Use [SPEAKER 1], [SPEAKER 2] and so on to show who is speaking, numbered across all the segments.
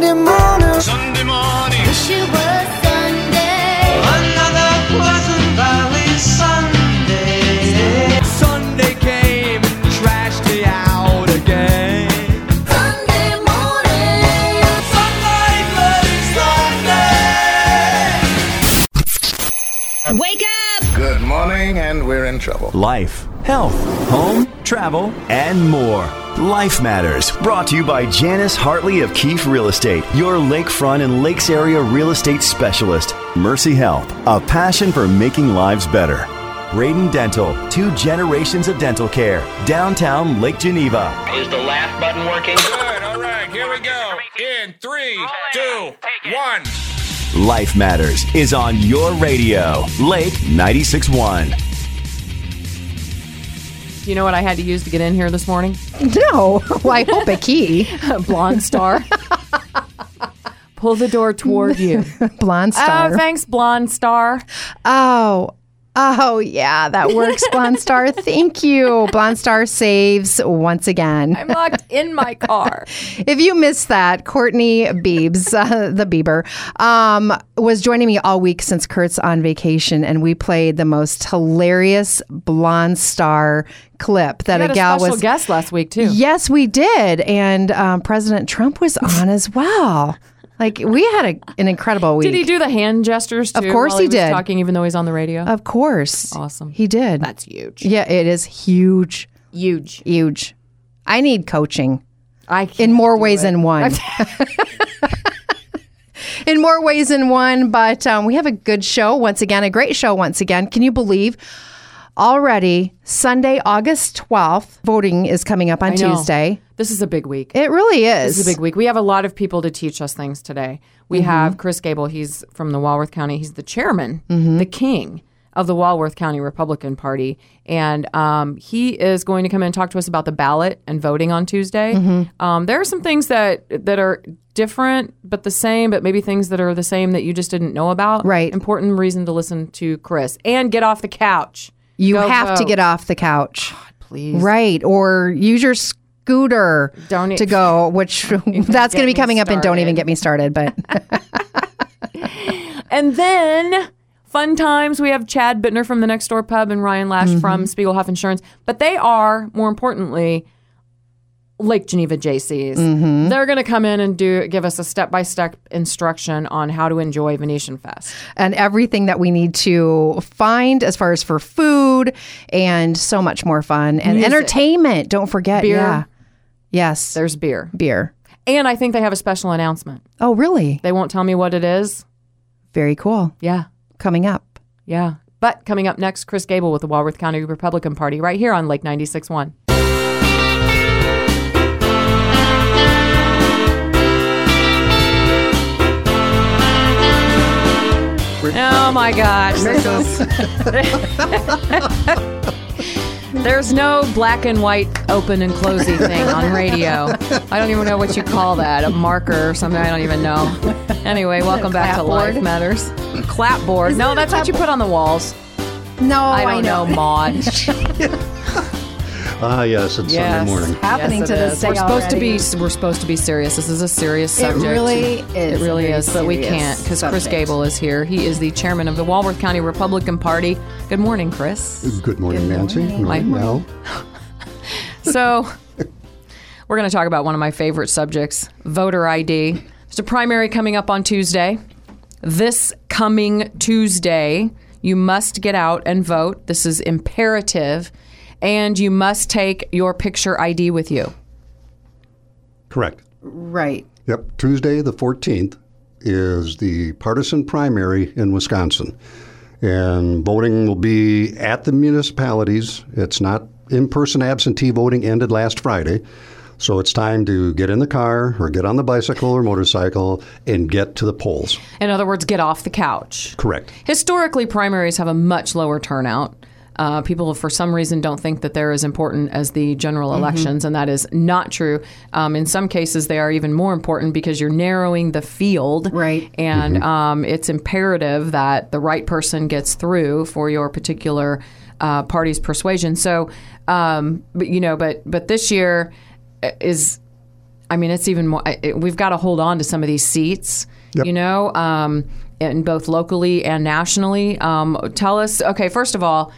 [SPEAKER 1] Sunday morning.
[SPEAKER 2] Sunday morning.
[SPEAKER 3] Wish it was Sunday.
[SPEAKER 1] Another Pleasant Valley Sunday.
[SPEAKER 2] Sunday came and trashed me out again.
[SPEAKER 3] Sunday morning.
[SPEAKER 1] Sunday, bloody Sunday.
[SPEAKER 3] Wake up!
[SPEAKER 4] Good morning, and we're in trouble.
[SPEAKER 5] Life, health, home, travel, and more. Life Matters, brought to you by Janice Hartley of Keefe Real Estate, your lakefront and lakes area real estate specialist. Mercy Health, a passion for making lives better. Braden Dental, 2 generations of dental care. Downtown Lake Geneva.
[SPEAKER 6] Is the laugh button working?
[SPEAKER 2] Good, all right, here we go. In 3, 2, 1.
[SPEAKER 5] Life Matters is on your radio. Lake 96.1.
[SPEAKER 7] Do you know what I had to use to get in here this morning?
[SPEAKER 8] No. Well, I hope a key.
[SPEAKER 7] Blonde Star. Pull the door toward you.
[SPEAKER 8] Blonde Star.
[SPEAKER 7] Oh, thanks, Blonde Star.
[SPEAKER 8] Oh, yeah, that works, Blonde Star. Thank you. Blonde Star saves once again.
[SPEAKER 7] I'm locked in my car.
[SPEAKER 8] If you missed that, Courtney Biebs, the Bieber, was joining me all week since Kurt's on vacation, and we played the most hilarious Blonde Star clip that
[SPEAKER 7] We had
[SPEAKER 8] a gal
[SPEAKER 7] special
[SPEAKER 8] was.
[SPEAKER 7] guest last week, too.
[SPEAKER 8] Yes, we did, and President Trump was on as well. Like, we had an incredible week.
[SPEAKER 7] Did he do the hand gestures, too?
[SPEAKER 8] Of course
[SPEAKER 7] while
[SPEAKER 8] he
[SPEAKER 7] was
[SPEAKER 8] did.
[SPEAKER 7] talking, even though he's on the radio?
[SPEAKER 8] Of course.
[SPEAKER 7] Awesome.
[SPEAKER 8] He did.
[SPEAKER 7] That's huge.
[SPEAKER 8] Yeah, it is huge.
[SPEAKER 7] Huge.
[SPEAKER 8] Huge. I need coaching
[SPEAKER 7] I can't
[SPEAKER 8] in more
[SPEAKER 7] do
[SPEAKER 8] ways
[SPEAKER 7] it.
[SPEAKER 8] than one. In more ways than one, but we have a good show once again, a great show once again. Can you believe already Sunday, August 12th, voting is coming up on
[SPEAKER 7] I know.
[SPEAKER 8] Tuesday.
[SPEAKER 7] This is a big week.
[SPEAKER 8] It really is.
[SPEAKER 7] This is a big week. We have a lot of people to teach us things today. We have Chris Gable. He's from the Walworth County. He's the chairman, the king of the Walworth County Republican Party. And he is going to come in and talk to us about the ballot and voting on Tuesday. There are some things that are different but the same, but maybe things that are the same that you just didn't know about.
[SPEAKER 8] Right.
[SPEAKER 7] Important reason to listen to Chris. And get off the couch.
[SPEAKER 8] You
[SPEAKER 7] Go
[SPEAKER 8] have to
[SPEAKER 7] vote.
[SPEAKER 8] get off the couch.
[SPEAKER 7] Please.
[SPEAKER 8] Right. Or use your scooter
[SPEAKER 7] Don't
[SPEAKER 8] to go, which that's going to be
[SPEAKER 7] me
[SPEAKER 8] coming up, and don't even
[SPEAKER 7] started.
[SPEAKER 8] get me started. But
[SPEAKER 7] And then fun times. We have Chad Bittner from the Next Door Pub and Ryan Lash from Spiegelhoff Insurance. But they are, more importantly, Lake Geneva JCs. They're going to come in and give us a step-by-step instruction on how to enjoy Venetian Fest.
[SPEAKER 8] and everything that we need to find as far as for food and so much more fun and
[SPEAKER 7] Music.
[SPEAKER 8] entertainment. Don't forget.
[SPEAKER 7] Beer.
[SPEAKER 8] Yeah. Yes.
[SPEAKER 7] There's beer.
[SPEAKER 8] beer.
[SPEAKER 7] And I think they have a special announcement.
[SPEAKER 8] Oh, really?
[SPEAKER 7] They won't tell me what it is.
[SPEAKER 8] Very cool.
[SPEAKER 7] Yeah.
[SPEAKER 8] Coming up.
[SPEAKER 7] Yeah. But coming up next, Chris Gable with the Walworth County Republican Party right here on Lake 96.1. Oh my gosh. There's no black and white open and closey thing on radio. I don't even know what you call that. A marker or something. I don't even know. Anyway, welcome back to Life Matters. Clapboard. No, that's what you put on the walls.
[SPEAKER 8] No,
[SPEAKER 7] I don't know, Maud.
[SPEAKER 9] Yes, it's Sunday morning.
[SPEAKER 8] Happening
[SPEAKER 7] Yes,
[SPEAKER 8] to
[SPEAKER 7] it
[SPEAKER 8] this
[SPEAKER 7] is.
[SPEAKER 8] day
[SPEAKER 7] We're supposed
[SPEAKER 8] already.
[SPEAKER 7] we're supposed to be serious. This is a serious subject.
[SPEAKER 8] really is
[SPEAKER 7] It really
[SPEAKER 8] a very
[SPEAKER 7] is, but we
[SPEAKER 8] serious
[SPEAKER 7] can't because Chris
[SPEAKER 8] subject.
[SPEAKER 7] Gable is here. He is the chairman of the Walworth County Republican Party. Good morning, Chris.
[SPEAKER 9] Good morning, Nancy. Good morning, Mel.
[SPEAKER 7] So, we're going to talk about one of my favorite subjects, voter ID. There's a primary coming up on Tuesday. This coming Tuesday, you must get out and vote. This is imperative. And you must take your picture ID with you.
[SPEAKER 9] Correct.
[SPEAKER 8] Right.
[SPEAKER 9] Yep. Tuesday, the 14th, is the partisan primary in Wisconsin. And voting will be at the municipalities. It's not in-person absentee voting ended last Friday. So it's time to get in the car or get on the bicycle or motorcycle and get to the polls.
[SPEAKER 7] In other words, get off the couch.
[SPEAKER 9] Correct.
[SPEAKER 7] Historically, primaries have a much lower turnout. People, for some reason, don't think that they're as important as the general elections, and that is not true. In some cases, they are even more important because you're narrowing the field.
[SPEAKER 8] Right.
[SPEAKER 7] And it's imperative that the right person gets through for your particular party's persuasion. So, but this year is I mean, it's even more. We've got to hold on to some of these seats.
[SPEAKER 9] Yep.
[SPEAKER 7] You know, in both locally and nationally. Tell us. Okay, first of all.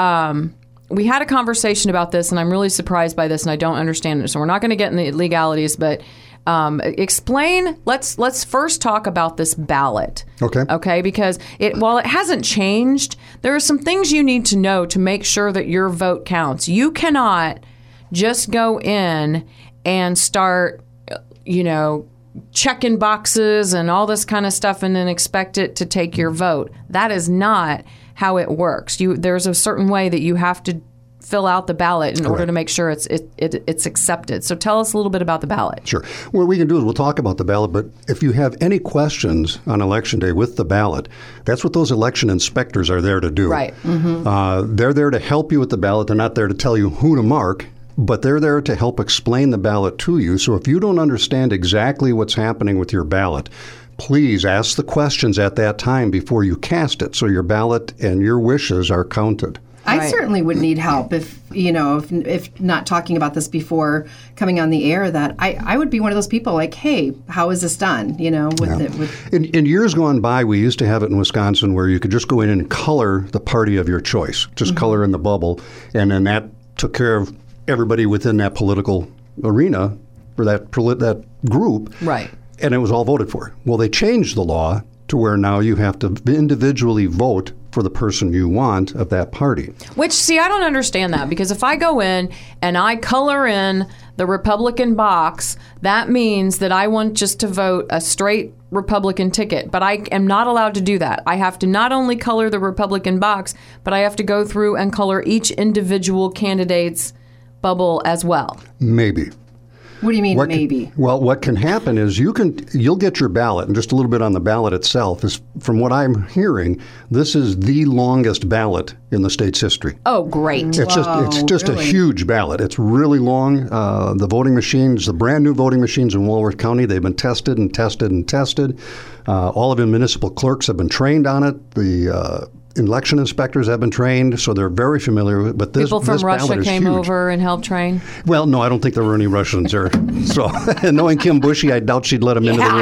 [SPEAKER 7] We had a conversation about this, and I'm really surprised by this, and I don't understand it. So we're not going to get in the legalities, but explain. Let's first talk about this ballot.
[SPEAKER 9] Okay.
[SPEAKER 7] Okay, because while it hasn't changed, there are some things you need to know to make sure that your vote counts. You cannot just go in and start, checking boxes and all this kind of stuff, and then expect it to take your vote. That is not how it works. There's a certain way that you have to fill out the ballot in order to make sure it's accepted. So tell us a little bit about the ballot.
[SPEAKER 9] Sure. What we can do is we'll talk about the ballot, but if you have any questions on Election Day with the ballot, that's what those election inspectors are there to do.
[SPEAKER 7] Right.
[SPEAKER 9] They're there to help you with the ballot. They're not there to tell you who to mark, but they're there to help explain the ballot to you. So if you don't understand exactly what's happening with your ballot, please ask the questions at that time before you cast it so your ballot and your wishes are counted.
[SPEAKER 8] I certainly would need help if not talking about this before coming on the air, that I would be one of those people like, hey, how is this done?
[SPEAKER 9] In years gone by, we used to have it in Wisconsin where you could just go in and color the party of your choice, just color in the bubble, and then that took care of everybody within that political arena or that group.
[SPEAKER 7] Right.
[SPEAKER 9] And it was all voted for. Well, they changed the law to where now you have to individually vote for the person you want of that party.
[SPEAKER 7] Which, see, I don't understand that, because if I go in and I color in the Republican box, that means that I want just to vote a straight Republican ticket. But I am not allowed to do that. I have to not only color the Republican box, but I have to go through and color each individual candidate's bubble as well.
[SPEAKER 9] Maybe.
[SPEAKER 8] What do you mean, maybe?
[SPEAKER 9] Well, what can happen is you'll get your ballot, and just a little bit on the ballot itself is, from what I'm hearing, this is the longest ballot in the state's history.
[SPEAKER 7] Oh, great!
[SPEAKER 9] It's just really a huge ballot. It's really long. The voting machines, the brand new voting machines in Walworth County, they've been tested and tested and tested. All of the municipal clerks have been trained on it. The election inspectors have been trained, so they're very familiar with it. But
[SPEAKER 7] people from Russia came over and helped train?
[SPEAKER 9] Well, no, I don't think there were any Russians there. So, knowing Kim Bushy, I doubt she'd let them into the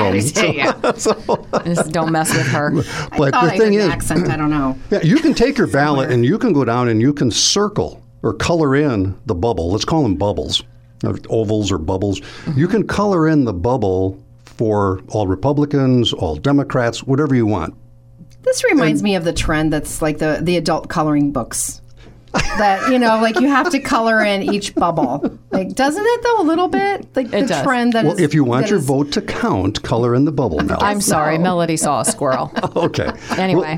[SPEAKER 9] room.
[SPEAKER 7] Just don't mess with her.
[SPEAKER 9] But the thing is,
[SPEAKER 8] accent, I don't know.
[SPEAKER 9] Yeah, you can take your ballot and you can go down and you can circle or color in the bubble. Let's call them bubbles, ovals or bubbles. You can color in the bubble for all Republicans, all Democrats, whatever you want.
[SPEAKER 8] This reminds me of the trend that's like the adult coloring books. That, like you have to color in each bubble. Like, doesn't it though, a little bit? Like
[SPEAKER 7] it
[SPEAKER 8] the
[SPEAKER 7] does.
[SPEAKER 8] trend that
[SPEAKER 9] if you want your vote to count, color in the bubble, Mel.
[SPEAKER 7] I'm sorry, Melody saw a squirrel.
[SPEAKER 9] Okay.
[SPEAKER 7] Anyway.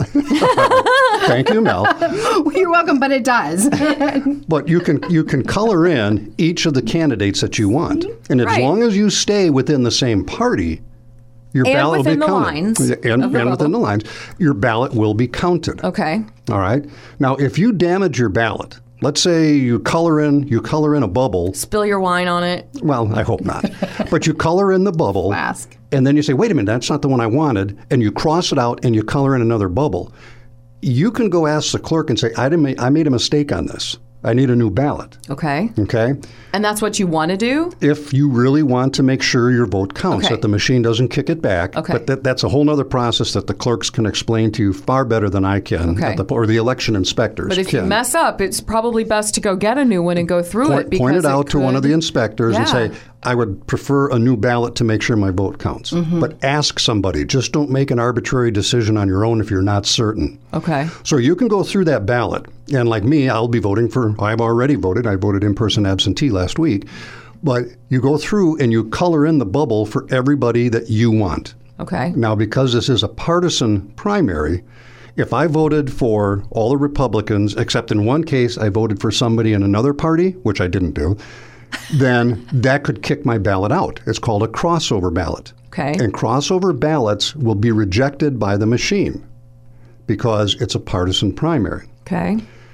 [SPEAKER 9] Thank you, Mel.
[SPEAKER 8] You're welcome, but it does.
[SPEAKER 9] But you can color in each of the candidates that you want. And as long as you stay within the same party, your ballot will be counted. And within the lines, your ballot will be counted.
[SPEAKER 7] Okay.
[SPEAKER 9] All right. Now, if you damage your ballot, let's say you color in a bubble.
[SPEAKER 7] Spill your wine on it.
[SPEAKER 9] Well, I hope not. But you color in the bubble.
[SPEAKER 8] Ask.
[SPEAKER 9] And then you say, wait a minute, that's not the one I wanted. And you cross it out and you color in another bubble. You can go ask the clerk and say, I made a mistake on this. I need a new ballot.
[SPEAKER 7] Okay.
[SPEAKER 9] Okay.
[SPEAKER 7] And that's what you want to do?
[SPEAKER 9] If you really want to make sure your vote counts, that the machine doesn't kick it back.
[SPEAKER 7] Okay.
[SPEAKER 9] But that's a whole other process that the clerks can explain to you far better than I can, or the election inspectors
[SPEAKER 7] But if you mess up, it's probably best to go get a new one and go through it.
[SPEAKER 9] Point it out to one of the inspectors and say, I would prefer a new ballot to make sure my vote counts. But ask somebody. Just don't make an arbitrary decision on your own if you're not certain.
[SPEAKER 7] Okay.
[SPEAKER 9] So you can go through that ballot. And like me, I've already voted. I voted in-person absentee last week. But you go through and you color in the bubble for everybody that you want.
[SPEAKER 7] Okay.
[SPEAKER 9] Now, because this is a partisan primary, if I voted for all the Republicans, except in one case I voted for somebody in another party, which I didn't do, then that could kick my ballot out. It's called a crossover ballot.
[SPEAKER 7] Okay.
[SPEAKER 9] And crossover ballots will be rejected by the machine because it's a partisan primary.
[SPEAKER 7] Okay.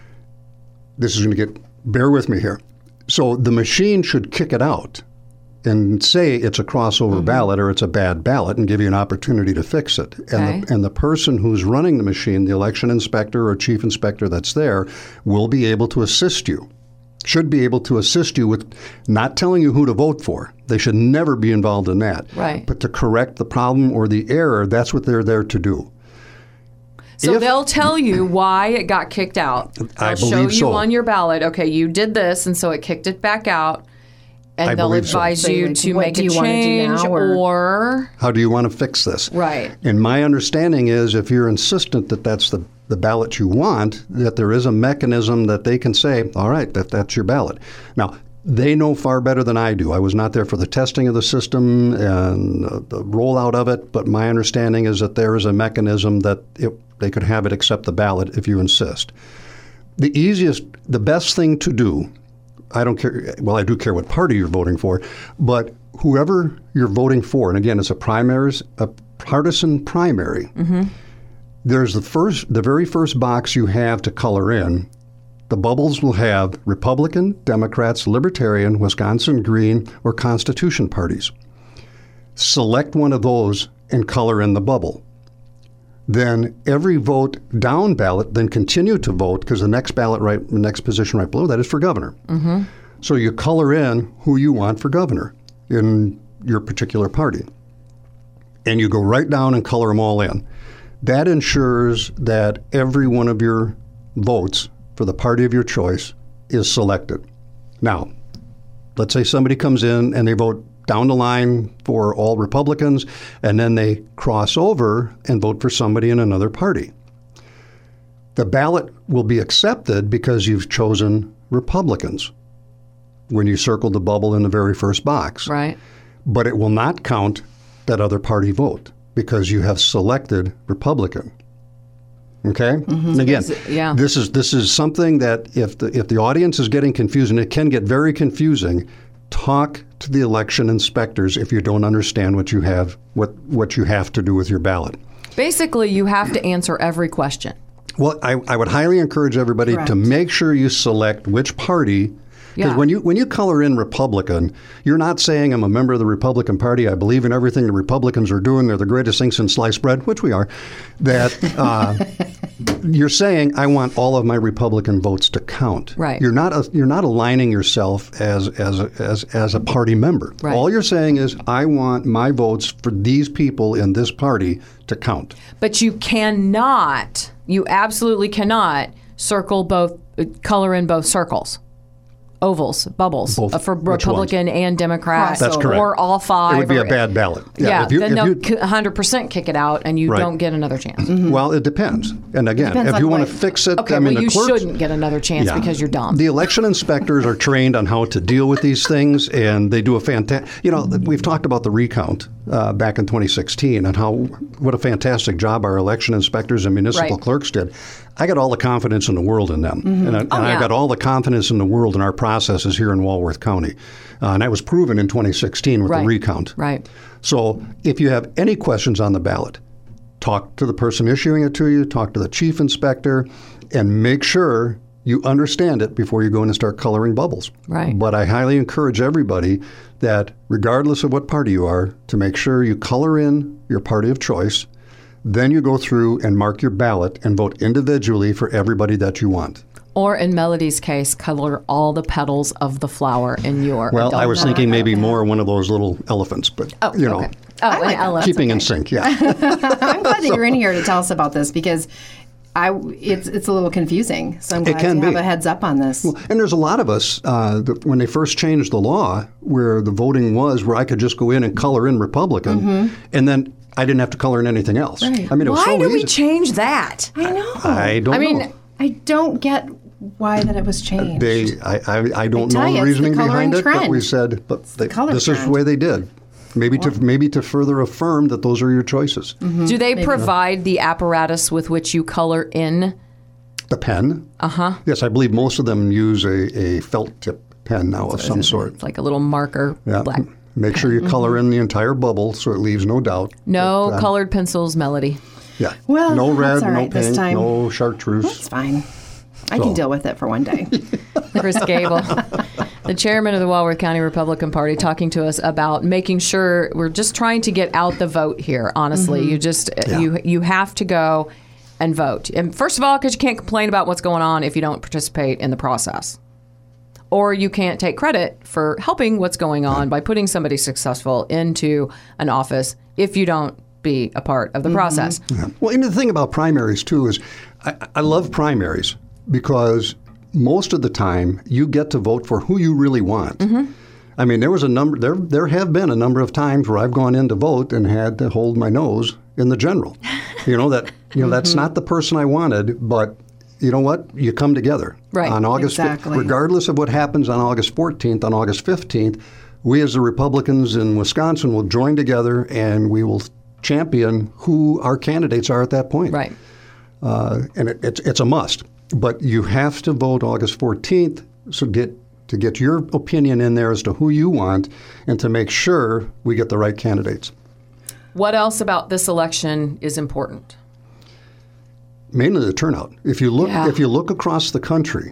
[SPEAKER 9] This is going to bear with me here. So the machine should kick it out and say it's a crossover ballot or it's a bad ballot and give you an opportunity to fix it. And the person who's running the machine, the election inspector or chief inspector that's there, will be able to assist you. should be able to assist you with not telling you who to vote for. They should never be involved in that.
[SPEAKER 7] Right.
[SPEAKER 9] But to correct the problem or the error, that's what they're there to do.
[SPEAKER 7] So they'll tell you why it got kicked out. They'll
[SPEAKER 9] I
[SPEAKER 7] show
[SPEAKER 9] believe
[SPEAKER 7] you
[SPEAKER 9] so.
[SPEAKER 7] on your ballot, okay, you did this, and so it kicked it back out. And
[SPEAKER 9] I
[SPEAKER 7] they'll
[SPEAKER 9] believe so.
[SPEAKER 7] advise
[SPEAKER 8] So,
[SPEAKER 7] you
[SPEAKER 8] like,
[SPEAKER 7] to
[SPEAKER 8] what
[SPEAKER 7] make
[SPEAKER 8] do
[SPEAKER 7] a
[SPEAKER 8] you wanna do
[SPEAKER 7] change
[SPEAKER 8] now, or-
[SPEAKER 9] How do you want to fix this?
[SPEAKER 7] Right.
[SPEAKER 9] And my understanding is if you're insistent that that's the ballot you want, that there is a mechanism that they can say, all right, that's your ballot. Now, they know far better than I do. I was not there for the testing of the system and the rollout of it, but my understanding is that there is a mechanism that they could have it accept the ballot if you insist. The best thing to do, I don't care, well, I do care what party you're voting for, but whoever you're voting for, and again, it's a partisan primary, there's the very first box you have to color in. The bubbles will have Republican, Democrats, Libertarian, Wisconsin Green, or Constitution parties. Select one of those and color in the bubble. Then every vote down ballot, then continue to vote, because the next ballot the next position right below that is for governor. So you color in who you want for governor in your particular party. And you go right down and color them all in. That ensures that every one of your votes for the party of your choice is selected. Now, let's say somebody comes in and they vote down the line for all Republicans, and then they cross over and vote for somebody in another party. The ballot will be accepted because you've chosen Republicans when you circled the bubble in the very first box.
[SPEAKER 7] Right.
[SPEAKER 9] But it will not count that other party vote because you have selected Republican. Okay? And again,
[SPEAKER 7] Yeah.
[SPEAKER 9] this is something that if the audience is getting confused, and it can get very confusing, talk to the election inspectors if you don't understand what you have to do with your ballot.
[SPEAKER 7] Basically, you have to answer every question.
[SPEAKER 9] Well, I would highly encourage everybody
[SPEAKER 8] Correct.
[SPEAKER 9] to make sure you select which party. Because
[SPEAKER 7] Yeah.
[SPEAKER 9] when you color in Republican, you're not saying I'm a member of the Republican Party. I believe in everything the Republicans are doing. They're the greatest thing since sliced bread, which we are. That you're saying I want all of my Republican votes to count.
[SPEAKER 7] Right.
[SPEAKER 9] You're not aligning yourself as a party member.
[SPEAKER 7] Right.
[SPEAKER 9] All you're saying is I want my votes for these people in this party to count.
[SPEAKER 7] But you absolutely cannot color in both circles. Ovals, bubbles,
[SPEAKER 9] Both.
[SPEAKER 7] for
[SPEAKER 9] Which
[SPEAKER 7] Republican and Democrat,
[SPEAKER 9] That's correct.
[SPEAKER 7] or all five.
[SPEAKER 9] It would be
[SPEAKER 7] or-
[SPEAKER 9] a bad ballot.
[SPEAKER 7] Yeah,
[SPEAKER 9] if
[SPEAKER 7] then
[SPEAKER 9] you-
[SPEAKER 7] they'll 100% kick it out, and you
[SPEAKER 9] Right.
[SPEAKER 7] don't get another chance.
[SPEAKER 9] Well, it depends. And again,
[SPEAKER 8] Depends
[SPEAKER 9] if
[SPEAKER 8] on
[SPEAKER 9] you want
[SPEAKER 8] what-
[SPEAKER 9] to fix it,
[SPEAKER 7] Okay,
[SPEAKER 9] I mean,
[SPEAKER 7] well,
[SPEAKER 9] the
[SPEAKER 7] you
[SPEAKER 9] clerks,
[SPEAKER 7] shouldn't get another chance
[SPEAKER 9] Yeah.
[SPEAKER 7] because you're dumb.
[SPEAKER 9] The election inspectors are trained on how to deal with these things, and they do a fantastic. We've talked about the recount back in 2016 and what a fantastic job our election inspectors and municipal
[SPEAKER 7] Right.
[SPEAKER 9] clerks did. I got all the confidence in the world in them, and I
[SPEAKER 7] yeah.
[SPEAKER 9] got all the confidence in the world in our processes here in Walworth County, and that was proven in 2016 with
[SPEAKER 7] Right.
[SPEAKER 9] the recount.
[SPEAKER 7] Right.
[SPEAKER 9] So if you have any questions on the ballot, talk to the person issuing it to you, talk to the chief inspector, and make sure you understand it before you go in and start coloring bubbles.
[SPEAKER 7] Right.
[SPEAKER 9] But I highly encourage everybody that regardless of what party you are, to make sure you color in your party of choice. Then you go through and mark your ballot and vote individually for everybody that you want.
[SPEAKER 7] Or in Melody's case, color all the petals of the flower in your
[SPEAKER 9] Well,
[SPEAKER 7] adult
[SPEAKER 9] I was
[SPEAKER 7] ballot.
[SPEAKER 9] thinking maybe more one of those little elephants, but
[SPEAKER 7] Okay. Oh, an elephant.
[SPEAKER 9] keeping in sync, yeah.
[SPEAKER 8] I'm glad that you're in here to tell us about this because it's a little confusing. So I'm glad
[SPEAKER 9] can
[SPEAKER 8] to have
[SPEAKER 9] be.
[SPEAKER 8] a heads up on this.
[SPEAKER 9] And there's a lot of us, when they first changed the law, where the voting was where I could just go in and color in Republican, and then I didn't have to color in anything else.
[SPEAKER 8] Right.
[SPEAKER 9] I mean, it was
[SPEAKER 7] Why
[SPEAKER 9] so
[SPEAKER 7] did we
[SPEAKER 9] easy.
[SPEAKER 7] change that?
[SPEAKER 8] I know.
[SPEAKER 9] I don't know.
[SPEAKER 8] I don't get why that it was changed.
[SPEAKER 9] I don't
[SPEAKER 8] tell
[SPEAKER 9] know
[SPEAKER 8] you,
[SPEAKER 9] the
[SPEAKER 8] it's
[SPEAKER 9] reasoning
[SPEAKER 8] the coloring
[SPEAKER 9] behind it, but
[SPEAKER 8] trend.
[SPEAKER 9] we said,
[SPEAKER 8] color
[SPEAKER 9] this is the
[SPEAKER 8] trend.
[SPEAKER 9] way they did. Maybe to further affirm that those are your choices.
[SPEAKER 7] Do they provide the apparatus with which you color in?
[SPEAKER 9] The pen. Yes, I believe most of them use a felt tip pen now of some sort.
[SPEAKER 7] It's like a little marker,
[SPEAKER 9] Yeah.
[SPEAKER 7] black.
[SPEAKER 9] Make sure you color in the entire bubble so it leaves no doubt.
[SPEAKER 7] No
[SPEAKER 9] But,
[SPEAKER 7] colored pencils, Melody.
[SPEAKER 9] Yeah.
[SPEAKER 8] Well,
[SPEAKER 9] no red,
[SPEAKER 8] that's all
[SPEAKER 9] no
[SPEAKER 8] right this
[SPEAKER 9] pink,
[SPEAKER 8] time.
[SPEAKER 9] no chartreuse.
[SPEAKER 8] It's fine. I can deal with it for one day.
[SPEAKER 7] Chris Gable, the chairman of the Walworth County Republican Party, talking to us about making sure we're just trying to get out the vote here. Honestly, you just you have to go and vote. And first of all, because you can't complain about what's going on if you don't participate in the process. or you can't take credit for helping what's going on by putting somebody successful into an office if you don't be a part of the process.
[SPEAKER 9] Yeah. Well, and the thing about primaries, too, is I love primaries because most of the time you get to vote for who you really want. I mean, there have been a number of times where I've gone in to vote and had to hold my nose in the general. That's not the person I wanted, but you know what? You come together.
[SPEAKER 7] Right.
[SPEAKER 9] On August,
[SPEAKER 8] Exactly.
[SPEAKER 9] regardless of what happens on August 14th, on August 15th, we as the Republicans in Wisconsin will join together and we will champion who our candidates are at that point.
[SPEAKER 7] Right.
[SPEAKER 9] And it's a must. But you have to vote August 14th to get your opinion in there as to who you want and to make sure we get the right candidates.
[SPEAKER 7] What else about this election is important?
[SPEAKER 9] Mainly the turnout. If you look,
[SPEAKER 7] Yeah.
[SPEAKER 9] if you look across the country,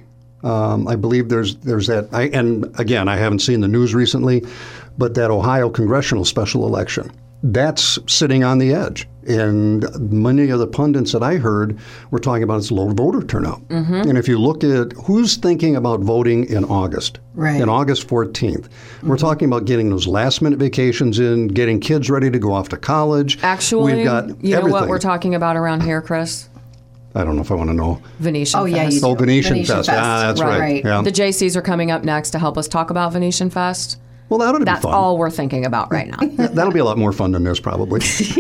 [SPEAKER 9] I believe there's that. And again, I haven't seen the news recently, but that Ohio congressional special election, that's sitting on the edge. And many of the pundits that I heard were talking about its low voter turnout. And if you look at who's thinking about voting in August,
[SPEAKER 8] Right.
[SPEAKER 9] in August 14th, we're talking about getting those last-minute vacations in, getting kids ready to go off to college.
[SPEAKER 7] Actually,
[SPEAKER 9] we've got
[SPEAKER 7] you know what
[SPEAKER 9] everything.
[SPEAKER 7] we're talking about around here, Chris?
[SPEAKER 9] I don't know if I want to know.
[SPEAKER 7] Venetian
[SPEAKER 8] Oh, yeah,
[SPEAKER 7] Fest.
[SPEAKER 8] you do.
[SPEAKER 9] Oh, Venetian Fest.
[SPEAKER 8] Fest.
[SPEAKER 9] Ah, that's right.
[SPEAKER 8] Right.
[SPEAKER 9] Yeah.
[SPEAKER 7] The JCs are coming up next to help us talk about Venetian Fest.
[SPEAKER 9] Well, that ought to be
[SPEAKER 7] That's
[SPEAKER 9] fun.
[SPEAKER 7] all we're thinking about right now.
[SPEAKER 9] That'll be a lot more fun than this, probably.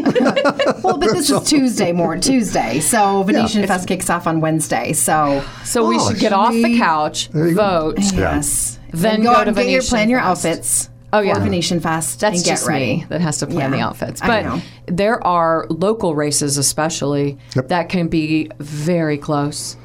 [SPEAKER 8] Well, but this is Tuesday. So Venetian Fest kicks off on Wednesday. So
[SPEAKER 7] So we should get off the couch, vote.
[SPEAKER 8] yes,
[SPEAKER 7] Then
[SPEAKER 8] go
[SPEAKER 7] go
[SPEAKER 8] out
[SPEAKER 7] to
[SPEAKER 8] and get
[SPEAKER 7] Venetian
[SPEAKER 8] plan your
[SPEAKER 7] Fest.
[SPEAKER 8] outfits.
[SPEAKER 7] Oh, yeah.
[SPEAKER 8] for Venetian Fest.
[SPEAKER 7] That's
[SPEAKER 8] and get
[SPEAKER 7] just
[SPEAKER 8] ready.
[SPEAKER 7] me that has to plan
[SPEAKER 8] Yeah,
[SPEAKER 7] the outfits.
[SPEAKER 8] I
[SPEAKER 7] But
[SPEAKER 8] know.
[SPEAKER 7] there are local races, especially,
[SPEAKER 9] Yep.
[SPEAKER 7] that can be very close.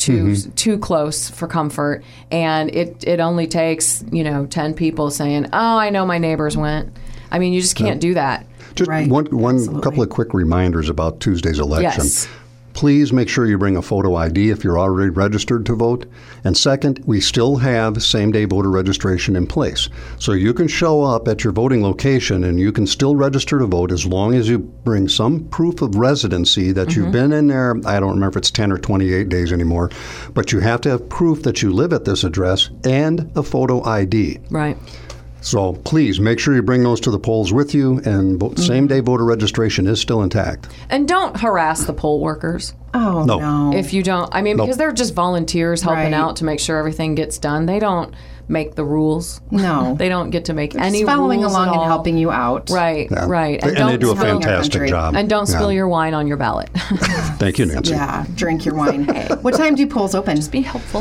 [SPEAKER 7] Too close for comfort, and it only takes 10 people saying, "Oh, I know my neighbors went." I mean, you just can't do that.
[SPEAKER 9] Just
[SPEAKER 8] Right.
[SPEAKER 9] one
[SPEAKER 8] Absolutely.
[SPEAKER 9] couple of quick reminders about Tuesday's election.
[SPEAKER 7] Yes.
[SPEAKER 9] Please make sure you bring a photo ID if you're already registered to vote. And second, we still have same-day voter registration in place. So you can show up at your voting location and you can still register to vote as long as you bring some proof of residency that you've been in there. I don't remember if it's 10 or 28 days anymore. But you have to have proof that you live at this address and a photo ID.
[SPEAKER 7] Right.
[SPEAKER 9] So please make sure you bring those to the polls with you, and same-day voter registration is still intact.
[SPEAKER 7] And don't harass the poll workers.
[SPEAKER 8] Oh
[SPEAKER 9] No.
[SPEAKER 8] no!
[SPEAKER 7] If you don't, I mean,
[SPEAKER 9] Nope.
[SPEAKER 7] because they're just volunteers helping
[SPEAKER 8] Right.
[SPEAKER 7] out to make sure everything gets done. They don't make the rules.
[SPEAKER 8] No.
[SPEAKER 7] They don't get to make
[SPEAKER 8] Just
[SPEAKER 7] any
[SPEAKER 8] following
[SPEAKER 7] rules
[SPEAKER 8] along
[SPEAKER 7] at
[SPEAKER 8] and
[SPEAKER 7] all.
[SPEAKER 8] helping you out.
[SPEAKER 7] Right,
[SPEAKER 9] Yeah.
[SPEAKER 7] right.
[SPEAKER 9] And they do a
[SPEAKER 8] spill your
[SPEAKER 9] fantastic
[SPEAKER 8] country.
[SPEAKER 9] job.
[SPEAKER 7] And don't spill
[SPEAKER 9] Yeah.
[SPEAKER 7] your wine on your ballot.
[SPEAKER 9] Thank you, Nancy.
[SPEAKER 8] Yeah, drink your wine. What time do polls open?
[SPEAKER 7] Be helpful.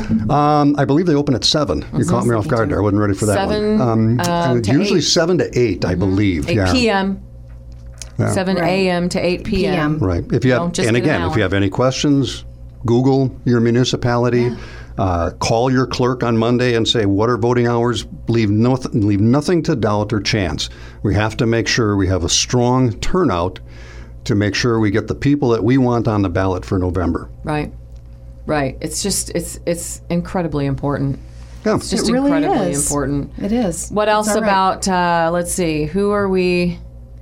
[SPEAKER 9] I believe they open at 7. You caught me off guard there. I wasn't ready for that
[SPEAKER 7] 7,
[SPEAKER 9] one. And
[SPEAKER 7] to
[SPEAKER 9] usually
[SPEAKER 7] 8.
[SPEAKER 9] 7 to 8, I believe.
[SPEAKER 7] 8
[SPEAKER 9] yeah.
[SPEAKER 7] p.m.
[SPEAKER 9] Yeah.
[SPEAKER 7] 7
[SPEAKER 8] Right.
[SPEAKER 7] a.m. to 8 p.m.
[SPEAKER 9] Right. If you have,
[SPEAKER 7] Don't just
[SPEAKER 9] and
[SPEAKER 7] get an
[SPEAKER 9] again, if
[SPEAKER 7] hour.
[SPEAKER 9] you have any questions, Google your municipality. Call your clerk on Monday and say, what are voting hours? Leave nothing to doubt or chance. We have to make sure we have a strong turnout to make sure we get the people that we want on the ballot for November.
[SPEAKER 7] Right. Right. It's just it's incredibly important.
[SPEAKER 9] Yeah.
[SPEAKER 7] It's just
[SPEAKER 8] It really
[SPEAKER 7] incredibly
[SPEAKER 8] is.
[SPEAKER 7] important.
[SPEAKER 8] It is.
[SPEAKER 7] What
[SPEAKER 8] It's
[SPEAKER 7] else
[SPEAKER 8] all right.
[SPEAKER 7] about? Let's see. Who are we?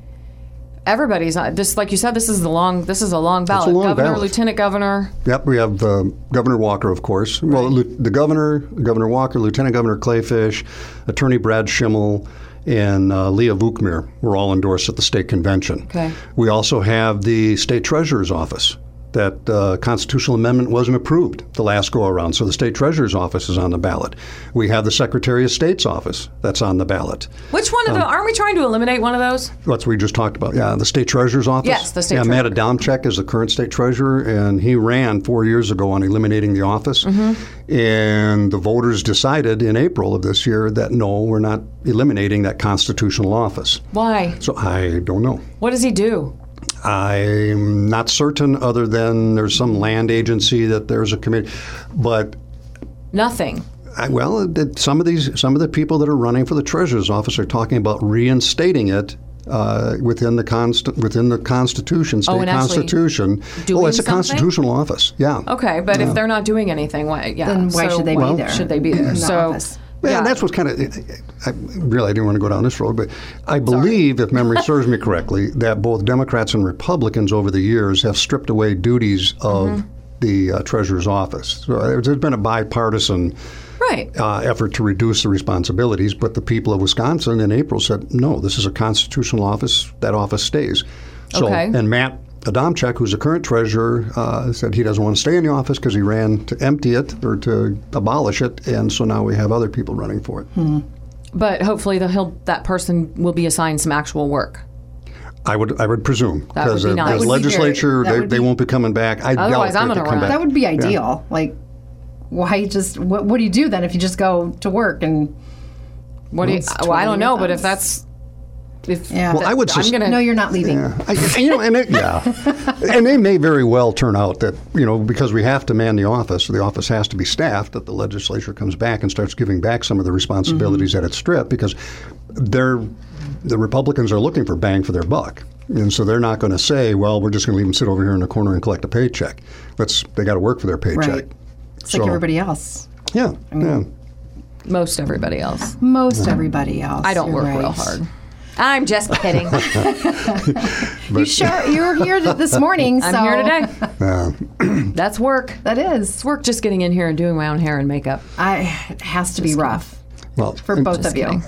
[SPEAKER 7] Everybody's just like you said. This is a long ballot.
[SPEAKER 9] long
[SPEAKER 7] Governor,
[SPEAKER 9] ballot.
[SPEAKER 7] Lieutenant Governor.
[SPEAKER 9] Yep, we have Governor Walker, of course. Well, the governor, Governor Walker, Lieutenant Governor Clayfish, Attorney Brad Schimmel, and Leah Vukmir were all endorsed at the state convention.
[SPEAKER 7] Okay.
[SPEAKER 9] We also have the state treasurer's office. That constitutional amendment wasn't approved the last go-around, so the state treasurer's office is on the ballot. We have the Secretary of State's office that's on the ballot.
[SPEAKER 7] Which one of those? Aren't we trying to eliminate one of those?
[SPEAKER 9] That's what we just talked about. Yeah, the state treasurer's office.
[SPEAKER 7] Yes, the state
[SPEAKER 9] Yeah,
[SPEAKER 7] treasurer.
[SPEAKER 9] Matt Adamczyk is the current state treasurer, and he ran 4 years ago on eliminating the office.
[SPEAKER 7] Mm-hmm.
[SPEAKER 9] And the voters decided in April of this year that no, we're not eliminating that constitutional office.
[SPEAKER 7] Why?
[SPEAKER 9] So I don't know.
[SPEAKER 7] What does he do?
[SPEAKER 9] I'm not certain, other than there's some land agency that there's a committee, but
[SPEAKER 7] Nothing.
[SPEAKER 9] some of the people that are running for the treasurer's office are talking about reinstating it within the Constitution, state
[SPEAKER 7] and actually
[SPEAKER 9] Constitution.
[SPEAKER 7] doing
[SPEAKER 9] It's a
[SPEAKER 7] something?
[SPEAKER 9] constitutional office. Yeah.
[SPEAKER 7] Okay, but if they're not doing anything, why? Yeah.
[SPEAKER 8] Then why
[SPEAKER 7] so
[SPEAKER 8] should they be there?
[SPEAKER 7] Should they be there?
[SPEAKER 8] In the
[SPEAKER 7] So.
[SPEAKER 8] office?
[SPEAKER 9] Yeah, and that's what's kind of. I didn't want to go down this road, but I believe, if memory serves me correctly, that both Democrats and Republicans over the years have stripped away duties of the treasurer's office. So there's been a bipartisan
[SPEAKER 7] Right.
[SPEAKER 9] effort to reduce the responsibilities. But the people of Wisconsin in April said, no, this is a constitutional office. That office stays. So,
[SPEAKER 7] Okay.
[SPEAKER 9] And Matt Adamczyk, who's the current treasurer, said he doesn't want to stay in the office because he ran to empty it or to abolish it. And so now we have other people running for it.
[SPEAKER 7] But hopefully that person will be assigned some actual work.
[SPEAKER 9] I would presume,
[SPEAKER 7] That would
[SPEAKER 9] because
[SPEAKER 7] be nice. That
[SPEAKER 9] the
[SPEAKER 7] would be
[SPEAKER 9] legislature,
[SPEAKER 8] that would
[SPEAKER 9] they
[SPEAKER 8] be-
[SPEAKER 9] won't be coming back. I
[SPEAKER 7] Otherwise,
[SPEAKER 9] doubt
[SPEAKER 7] I'm
[SPEAKER 9] that
[SPEAKER 7] gonna
[SPEAKER 9] they come
[SPEAKER 7] run.
[SPEAKER 9] back.
[SPEAKER 8] That would be
[SPEAKER 9] Yeah.
[SPEAKER 8] ideal. Like, why just what do you do then if you just go to work and?
[SPEAKER 7] What do you?
[SPEAKER 8] It's
[SPEAKER 7] Well, I don't know, but
[SPEAKER 8] 20
[SPEAKER 7] if that's if
[SPEAKER 8] Yeah.
[SPEAKER 9] Well, I would
[SPEAKER 7] I'm gonna.
[SPEAKER 8] No, you're not leaving.
[SPEAKER 9] And they may very well turn out that, because we have to man the office has to be staffed, that the legislature comes back and starts giving back some of the responsibilities that it stripped, because the Republicans are looking for bang for their buck. And so they're not going to say, well, we're just going to leave them sit over here in the corner and collect a paycheck. They got to work for their paycheck.
[SPEAKER 8] Right. It's like everybody else.
[SPEAKER 9] Yeah.
[SPEAKER 7] Most everybody else.
[SPEAKER 8] Most everybody else.
[SPEAKER 7] I don't
[SPEAKER 8] You're
[SPEAKER 7] work
[SPEAKER 8] right.
[SPEAKER 7] real hard. I'm just kidding.
[SPEAKER 8] You're here this morning. So
[SPEAKER 7] I'm here today. That's work.
[SPEAKER 8] That is.
[SPEAKER 7] It's work just getting in here and doing my own hair and makeup.
[SPEAKER 8] It has to be rough
[SPEAKER 9] Well,
[SPEAKER 8] for both of you.
[SPEAKER 7] kidding.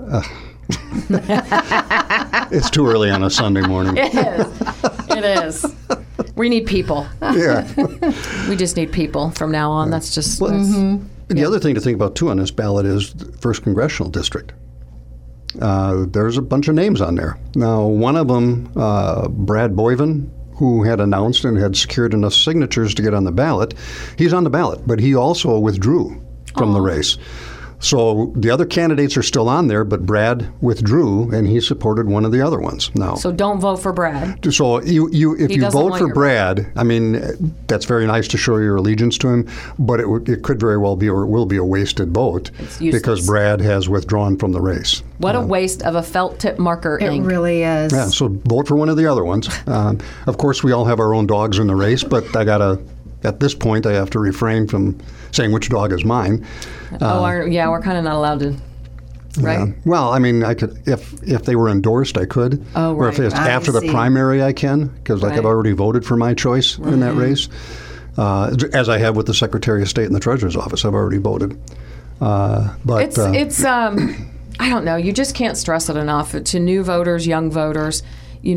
[SPEAKER 9] it's too early on a Sunday morning.
[SPEAKER 7] It is. It is. We need people.
[SPEAKER 9] Yeah.
[SPEAKER 7] We just need people from now on. That's just.
[SPEAKER 9] The other thing to think about, too, on this ballot is the 1st Congressional District. There's a bunch of names on there. Now, one of them, Brad Boyven, who had announced and had secured enough signatures to get on the ballot, he's on the ballot, but he also withdrew from the race. So the other candidates are still on there, but Brad withdrew, and he supported one of the other ones. Now,
[SPEAKER 7] So don't vote for Brad.
[SPEAKER 9] so if you
[SPEAKER 7] doesn't
[SPEAKER 9] vote
[SPEAKER 7] want
[SPEAKER 9] for
[SPEAKER 7] your
[SPEAKER 9] Brad, I mean, that's very nice to show your allegiance to him, but it could very well be, or it will be, a wasted vote
[SPEAKER 7] useless.
[SPEAKER 9] because Brad has withdrawn from the race.
[SPEAKER 7] What a waste of a felt tip marker
[SPEAKER 8] It
[SPEAKER 7] ink.
[SPEAKER 8] really is.
[SPEAKER 9] Yeah, so vote for one of the other ones. Of course, we all have our own dogs in the race, but at this point, I have to refrain from saying which dog is mine.
[SPEAKER 7] We're kind of not allowed to, right?
[SPEAKER 9] Well, I mean, I could if they were endorsed, I could.
[SPEAKER 7] Oh,
[SPEAKER 9] Or if
[SPEAKER 7] right,
[SPEAKER 9] it's
[SPEAKER 8] right.
[SPEAKER 9] after
[SPEAKER 8] I
[SPEAKER 9] the
[SPEAKER 8] see.
[SPEAKER 9] primary, I can, because like I've
[SPEAKER 7] Right.
[SPEAKER 9] already voted for my choice in that race, as I have with the Secretary of State and the Treasurer's Office. I've already voted. But
[SPEAKER 7] It's I don't know. You just can't stress it enough to new voters, young voters. You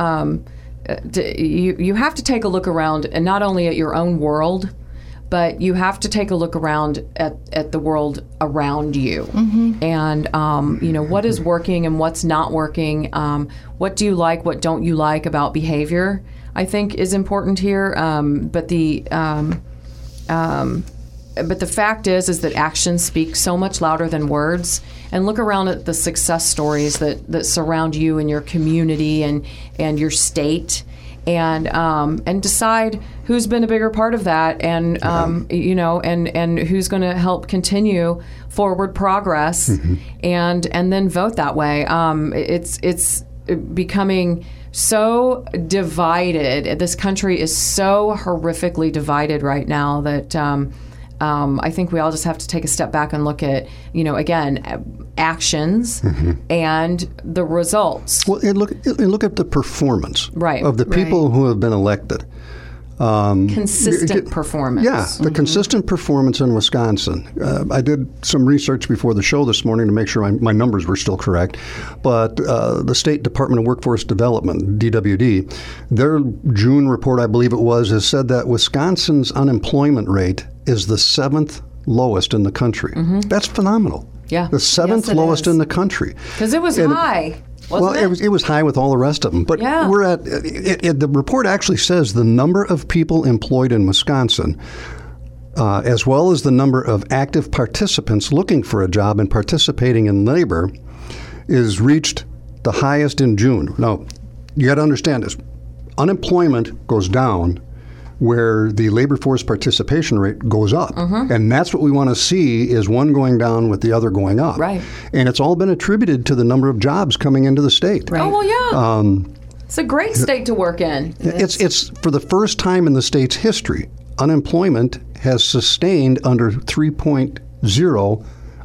[SPEAKER 7] have to take a look around, and not only at your own world, but you have to take a look around at the world around you, and what is working and what's not working. What do you like? What don't you like about behavior? I think is important here. But the fact is that actions speak so much louder than words. And look around at the success stories that surround you and your community and your state, and decide who's been a bigger part of that, and and who's going to help continue forward progress, and then vote that way. It's becoming so divided. This country is so horrifically divided right now that I think we all just have to take a step back and look at, again, actions and the results.
[SPEAKER 9] Well, and look at the performance
[SPEAKER 7] Right.
[SPEAKER 9] of the people who have been elected.
[SPEAKER 7] Consistent performance.
[SPEAKER 9] Yeah, the consistent performance in Wisconsin. I did some research before the show this morning to make sure my numbers were still correct. But the State Department of Workforce Development, DWD, their June report, I believe it was, has said that Wisconsin's unemployment rate is the 7th lowest in the country. That's phenomenal.
[SPEAKER 7] Yeah.
[SPEAKER 9] The 7th
[SPEAKER 8] Yes, it
[SPEAKER 9] lowest
[SPEAKER 8] is.
[SPEAKER 9] in the country.
[SPEAKER 7] Because it was high, wasn't it?
[SPEAKER 9] It was high with all the rest of them. But
[SPEAKER 7] Yeah.
[SPEAKER 9] we're at the report actually says the number of people employed in Wisconsin, as well as the number of active participants looking for a job and participating in labor, is reached the highest in June. Now, you got to understand this. Unemployment goes down where the labor force participation rate goes up. And that's what we want to see, is one going down with the other going up.
[SPEAKER 7] Right.
[SPEAKER 9] And it's all been attributed to the number of jobs coming into the state.
[SPEAKER 7] Oh, well, yeah. It's a great state to work in.
[SPEAKER 9] It's for the first time in the state's history, unemployment has sustained under 3.0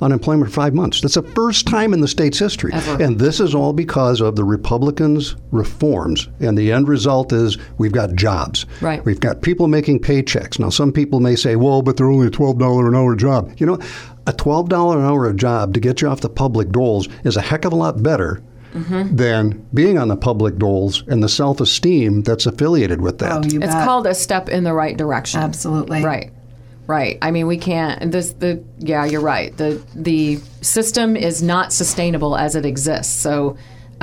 [SPEAKER 9] unemployment for 5 months. That's the first time in the state's history.
[SPEAKER 7] Ever.
[SPEAKER 9] And this is all because of the Republicans' reforms. And the end result is we've got jobs.
[SPEAKER 7] Right.
[SPEAKER 9] We've got people making paychecks. Now, some people may say, well, but they're only a $12 an hour job. You know, a $12 an hour job to get you off the public doles is a heck of a lot better than being on the public doles and the self-esteem that's affiliated with that.
[SPEAKER 8] Oh, you
[SPEAKER 7] It's
[SPEAKER 8] bet.
[SPEAKER 7] called a step in the right direction.
[SPEAKER 8] Absolutely.
[SPEAKER 7] Right. I mean, we can't. Yeah, you're right. The system is not sustainable as it exists. So,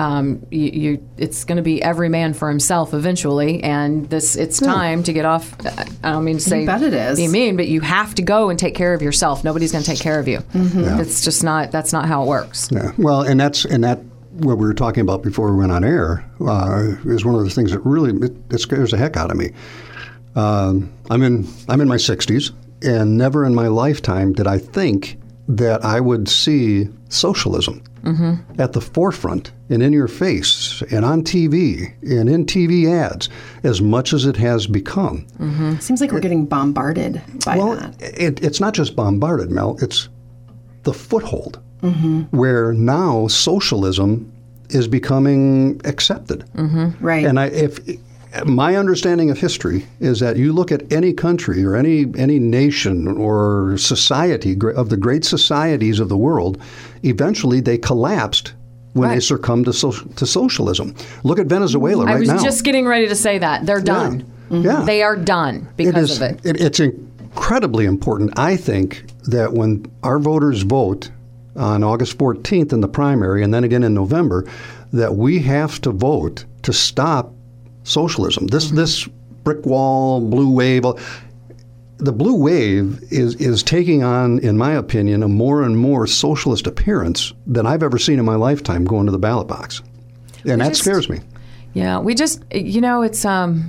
[SPEAKER 7] it's going to be every man for himself eventually, and it's time to get off. I don't mean to say
[SPEAKER 8] bet it is.
[SPEAKER 7] be mean, but you have to go and take care of yourself. Nobody's going to take care of you.
[SPEAKER 9] Yeah.
[SPEAKER 7] It's just not. That's not how it works.
[SPEAKER 9] Yeah. Well, and that what we were talking about before we went on air is one of the things that really it scares the heck out of me. I'm in my 60s, and never in my lifetime did I think that I would see socialism at the forefront and in your face and on TV and in TV ads as much as it has become.
[SPEAKER 8] Seems like we're getting bombarded by that.
[SPEAKER 9] It's not just bombarded, Mel. It's the foothold where now socialism is becoming accepted.
[SPEAKER 8] Right.
[SPEAKER 9] And if my understanding of history is that you look at any country or any nation or society of the great societies of the world, eventually they collapsed when they succumbed to socialism. Look at Venezuela right now.
[SPEAKER 7] I was just getting ready to say that. They're done.
[SPEAKER 9] Yeah.
[SPEAKER 7] They are done because of it.
[SPEAKER 9] It's incredibly important, I think, that when our voters vote on August 14th in the primary and then again in November, that we have to vote to stop socialism. This brick wall, blue wave, the blue wave is taking on, in my opinion, a more and more socialist appearance than I've ever seen in my lifetime going to the ballot box. And that scares me.
[SPEAKER 7] Yeah, we just, it's,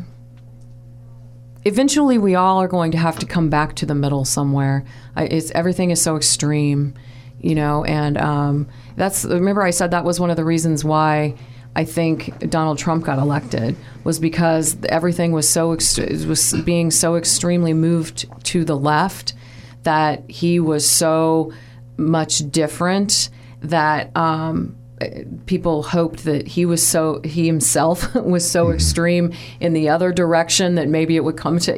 [SPEAKER 7] eventually we all are going to have to come back to the middle somewhere. Everything is so extreme, and remember I said that was one of the reasons why I think Donald Trump got elected, was because everything was was being so extremely moved to the left that he was so much different that people hoped that he himself was so extreme in the other direction that maybe it would come to,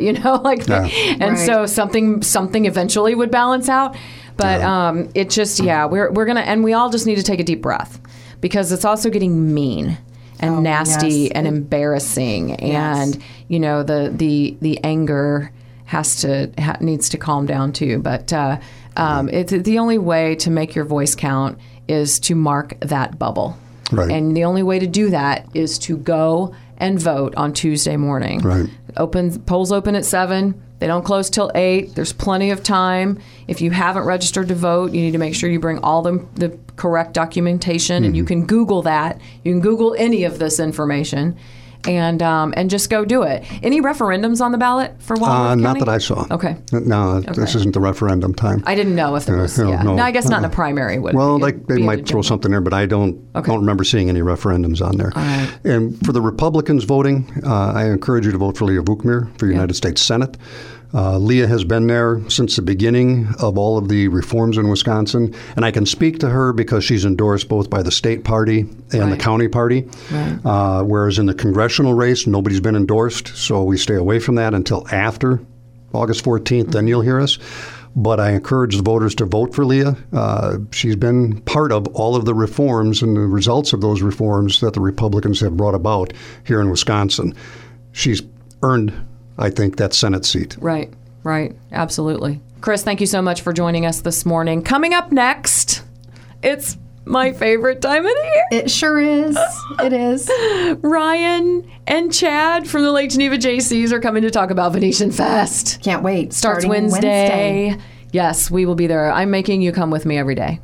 [SPEAKER 7] so something eventually would balance out. But it just, we're gonna, and we all just need to take a deep breath, because it's also getting mean and nasty and embarrassing, and the anger needs to calm down too. But it's the only way to make your voice count is to mark that bubble.
[SPEAKER 9] Right.
[SPEAKER 7] And the only way to do that is to go and vote on Tuesday morning.
[SPEAKER 9] Right.
[SPEAKER 7] Polls open at 7. They don't close till 8. There's plenty of time. If you haven't registered to vote, you need to make sure you bring all the correct documentation, and you can Google that. You can Google any of this information, and just go do it. Any referendums on the ballot for Walworth County?
[SPEAKER 9] Not that I saw.
[SPEAKER 7] Okay.
[SPEAKER 9] No, this isn't the referendum time.
[SPEAKER 7] I didn't know if there was.
[SPEAKER 9] No.
[SPEAKER 7] No, I guess not in a primary. Would
[SPEAKER 9] Well,
[SPEAKER 7] it
[SPEAKER 9] they
[SPEAKER 7] be
[SPEAKER 9] might
[SPEAKER 7] a
[SPEAKER 9] throw something there, but I don't remember seeing any referendums on there.
[SPEAKER 7] All right.
[SPEAKER 9] And for the Republicans voting, I encourage you to vote for Leah Vukmir for United States Senate. Leah has been there since the beginning of all of the reforms in Wisconsin, and I can speak to her because she's endorsed both by the state party and the county party, whereas in the congressional race, nobody's been endorsed, so we stay away from that until after August 14th, then you'll hear us. But I encourage the voters to vote for Leah. She's been part of all of the reforms and the results of those reforms that the Republicans have brought about here in Wisconsin. She's earned, I think, that Senate seat.
[SPEAKER 7] Right. Absolutely. Chris, thank you so much for joining us this morning. Coming up next, it's my favorite time of the year.
[SPEAKER 8] It sure is. It is.
[SPEAKER 7] Ryan and Chad from the Lake Geneva JCs are coming to talk about Venetian Fest.
[SPEAKER 8] Can't wait.
[SPEAKER 7] Starts
[SPEAKER 8] Starting
[SPEAKER 7] Wednesday. Yes, we will be there. I'm making you come with me every day.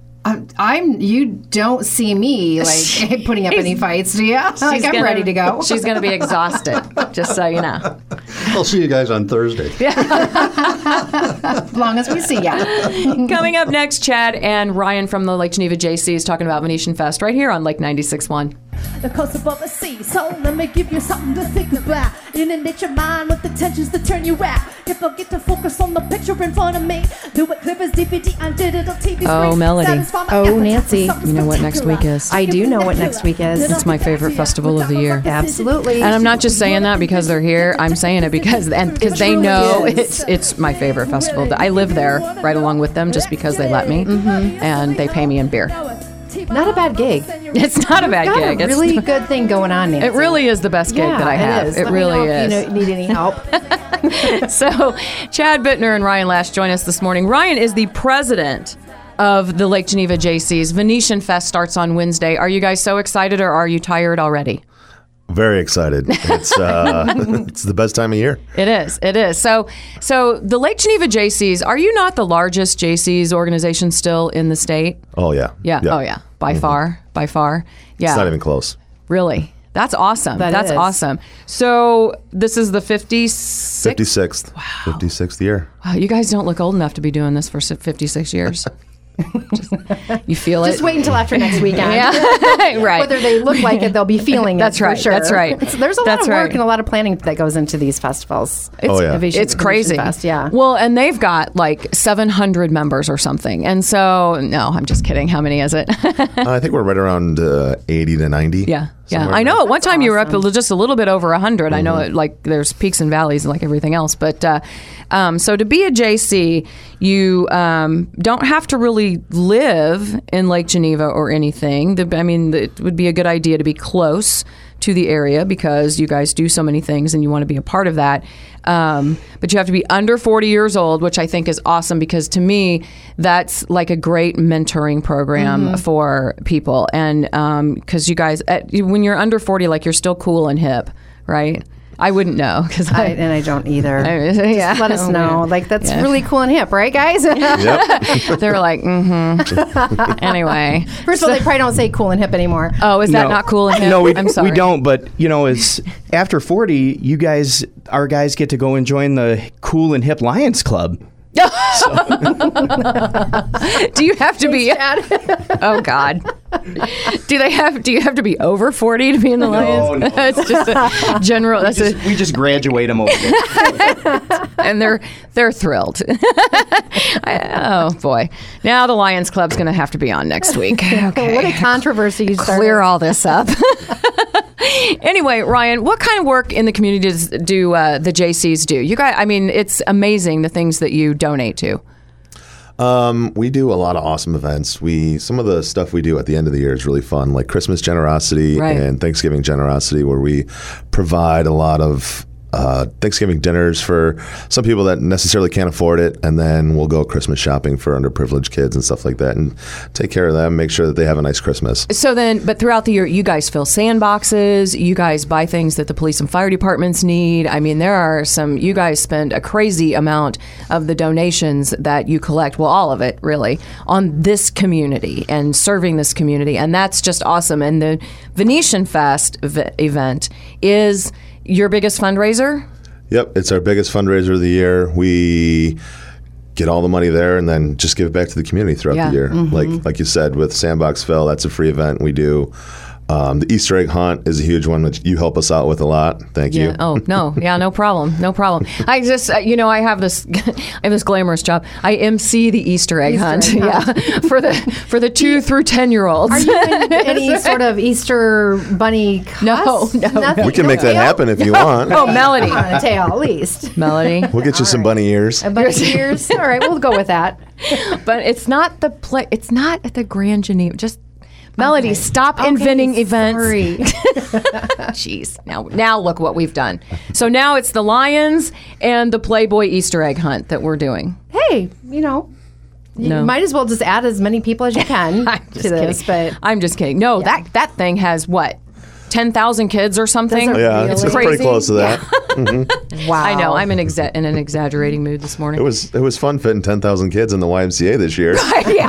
[SPEAKER 8] You don't see me like putting up any fights, do you? I'm ready to go.
[SPEAKER 7] She's going to be exhausted, just so you know.
[SPEAKER 9] I'll see you guys on Thursday.
[SPEAKER 8] As long as we see you.
[SPEAKER 7] Coming up next, Chad and Ryan from the Lake Geneva JCs talking about Venetian Fest right here on Lake 96.1.
[SPEAKER 6] The coast above the sea, so let me give you something to think about. Inundate your mind with the tensions that turn you out. can't forget to focus on the picture in front of me. Do it clear as DVD and digital TV.
[SPEAKER 7] Oh, Melody.
[SPEAKER 8] Oh, Nancy.
[SPEAKER 7] You know what next week is?
[SPEAKER 8] I do know what next week is.
[SPEAKER 7] It's my favorite festival of the year.
[SPEAKER 8] Absolutely.
[SPEAKER 7] And I'm not just saying that because they're here. I'm saying it because they know it's my favorite festival. I live there right along with them just because they let me, and they pay me in beer.
[SPEAKER 8] Not a bad gig.
[SPEAKER 7] It's not a bad
[SPEAKER 8] Got
[SPEAKER 7] gig.
[SPEAKER 8] a really good thing going on, Nancy.
[SPEAKER 7] It really is the best gig that I have.
[SPEAKER 8] It is.
[SPEAKER 7] It
[SPEAKER 8] Let me
[SPEAKER 7] really
[SPEAKER 8] know
[SPEAKER 7] is.
[SPEAKER 8] if you need any help.
[SPEAKER 7] So, Chad Bittner and Ryan Lash join us this morning. Ryan is the president of the Lake Geneva JCs. Venetian Fest starts on Wednesday. Are you guys so excited, or are you tired already?
[SPEAKER 10] Very excited. It's it's the best time of year.
[SPEAKER 7] It is. It is. So the Lake Geneva JCs, are you not the largest JCs organization still in the state?
[SPEAKER 10] Oh yeah.
[SPEAKER 7] Yeah. Oh yeah. By far. Yeah.
[SPEAKER 10] It's not even close.
[SPEAKER 7] Really? That's awesome. That's
[SPEAKER 8] is.
[SPEAKER 7] awesome. So this is the 56th?
[SPEAKER 10] 56th. Wow. 56th year.
[SPEAKER 7] Wow, you guys don't look old enough to be doing this for 56 years. You feel it?
[SPEAKER 8] Just wait until after next weekend.
[SPEAKER 7] Yeah. Right.
[SPEAKER 8] Whether they look like it, they'll be feeling it.
[SPEAKER 7] That's right.
[SPEAKER 8] For sure.
[SPEAKER 7] That's right.
[SPEAKER 8] There's a lot
[SPEAKER 7] That's
[SPEAKER 8] of work
[SPEAKER 7] right.
[SPEAKER 8] and a lot of planning that goes into these festivals.
[SPEAKER 7] It's crazy.
[SPEAKER 8] Fest, yeah.
[SPEAKER 7] Well, and they've got like 700 members or something. And so, no, I'm just kidding. How many is it?
[SPEAKER 10] I think we're right around 80 to 90.
[SPEAKER 7] Yeah.
[SPEAKER 10] somewhere
[SPEAKER 7] I know
[SPEAKER 10] there.
[SPEAKER 7] at one time you were up just a little bit over 100. I know it, like there's peaks and valleys like everything else. But so to be a JC, you don't have to really live in Lake Geneva or anything. It would be a good idea to be close to the area because you guys do so many things and you want to be a part of that. But you have to be under 40 years old, which I think is awesome because to me, that's like a great mentoring program for people. And because you guys, when you're under 40, like you're still cool and hip, right? I wouldn't know because
[SPEAKER 8] I don't either.
[SPEAKER 7] Yeah.
[SPEAKER 8] Just let us know. Like that's really cool and hip, right, guys?
[SPEAKER 10] Yep.
[SPEAKER 7] They're like, Anyway.
[SPEAKER 8] First of all, they probably don't say cool and hip anymore.
[SPEAKER 7] Oh, is that not cool and hip?
[SPEAKER 11] No,
[SPEAKER 7] I'm sorry.
[SPEAKER 11] we don't. But it's after 40, our guys get to go and join the Cool and Hip Lions Club.
[SPEAKER 7] Do you have to be? Oh God. Do you have to be over 40 to be in the Lions?
[SPEAKER 11] No.
[SPEAKER 7] It's just a general.
[SPEAKER 11] We just graduate them over there.
[SPEAKER 7] And they're thrilled. Oh boy! Now the Lions Club's going to have to be on next week. Okay.
[SPEAKER 8] What a controversy you started.
[SPEAKER 7] Clear all this up. Anyway, Ryan, what kind of work in the community do the JCs do? You guys, it's amazing the things that you donate to.
[SPEAKER 10] We do a lot of awesome events. Some of the stuff we do at the end of the year is really fun, like Christmas Generosity and Thanksgiving Generosity, where we provide a lot of Thanksgiving dinners for some people that necessarily can't afford it, and then we'll go Christmas shopping for underprivileged kids and stuff like that, and take care of them, make sure that they have a nice Christmas.
[SPEAKER 7] So then, but throughout the year, you guys fill sandboxes, you guys buy things that the police and fire departments need. There are you guys spend a crazy amount of the donations that you collect, well, all of it really, on this community and serving this community, and that's just awesome. And the Venetian Fest event is your biggest fundraiser?
[SPEAKER 10] Yep, it's our biggest fundraiser of the year. We get all the money there and then just give it back to the community throughout the year. Like you said, with Sandbox Fill, that's a free event we do. The Easter egg hunt is a huge one, which you help us out with a lot. Thank you.
[SPEAKER 7] Oh, no. Yeah, no problem. No problem. I just, I have this glamorous job. I MC the Easter egg hunt. Yeah, for the 2 through 10-year-olds.
[SPEAKER 8] Are you in any sort of Easter bunny
[SPEAKER 7] No.
[SPEAKER 8] Nothing?
[SPEAKER 10] We can make that happen if you want.
[SPEAKER 7] Oh, Melody.
[SPEAKER 8] On a tail, at least.
[SPEAKER 7] Melody.
[SPEAKER 10] We'll get you some bunny ears.
[SPEAKER 8] A bunny ears? All right, we'll go with that.
[SPEAKER 7] But it's not it's not at the Grand Geneva. Just Melody, stop inventing events.
[SPEAKER 8] Sorry.
[SPEAKER 7] Jeez. Now look what we've done. So now it's the Lions and the Playboy Easter egg hunt that we're doing.
[SPEAKER 8] Hey, you might as well just add as many people as you can to this. But
[SPEAKER 7] I'm just kidding. No, that thing has what? 10,000 kids or something?
[SPEAKER 10] Yeah, it's
[SPEAKER 7] crazy.
[SPEAKER 10] pretty close to that.
[SPEAKER 8] wow.
[SPEAKER 7] I know. I'm in an exaggerating mood this morning.
[SPEAKER 10] It was fun fitting 10,000 kids in the YMCA this year.
[SPEAKER 7] Yeah.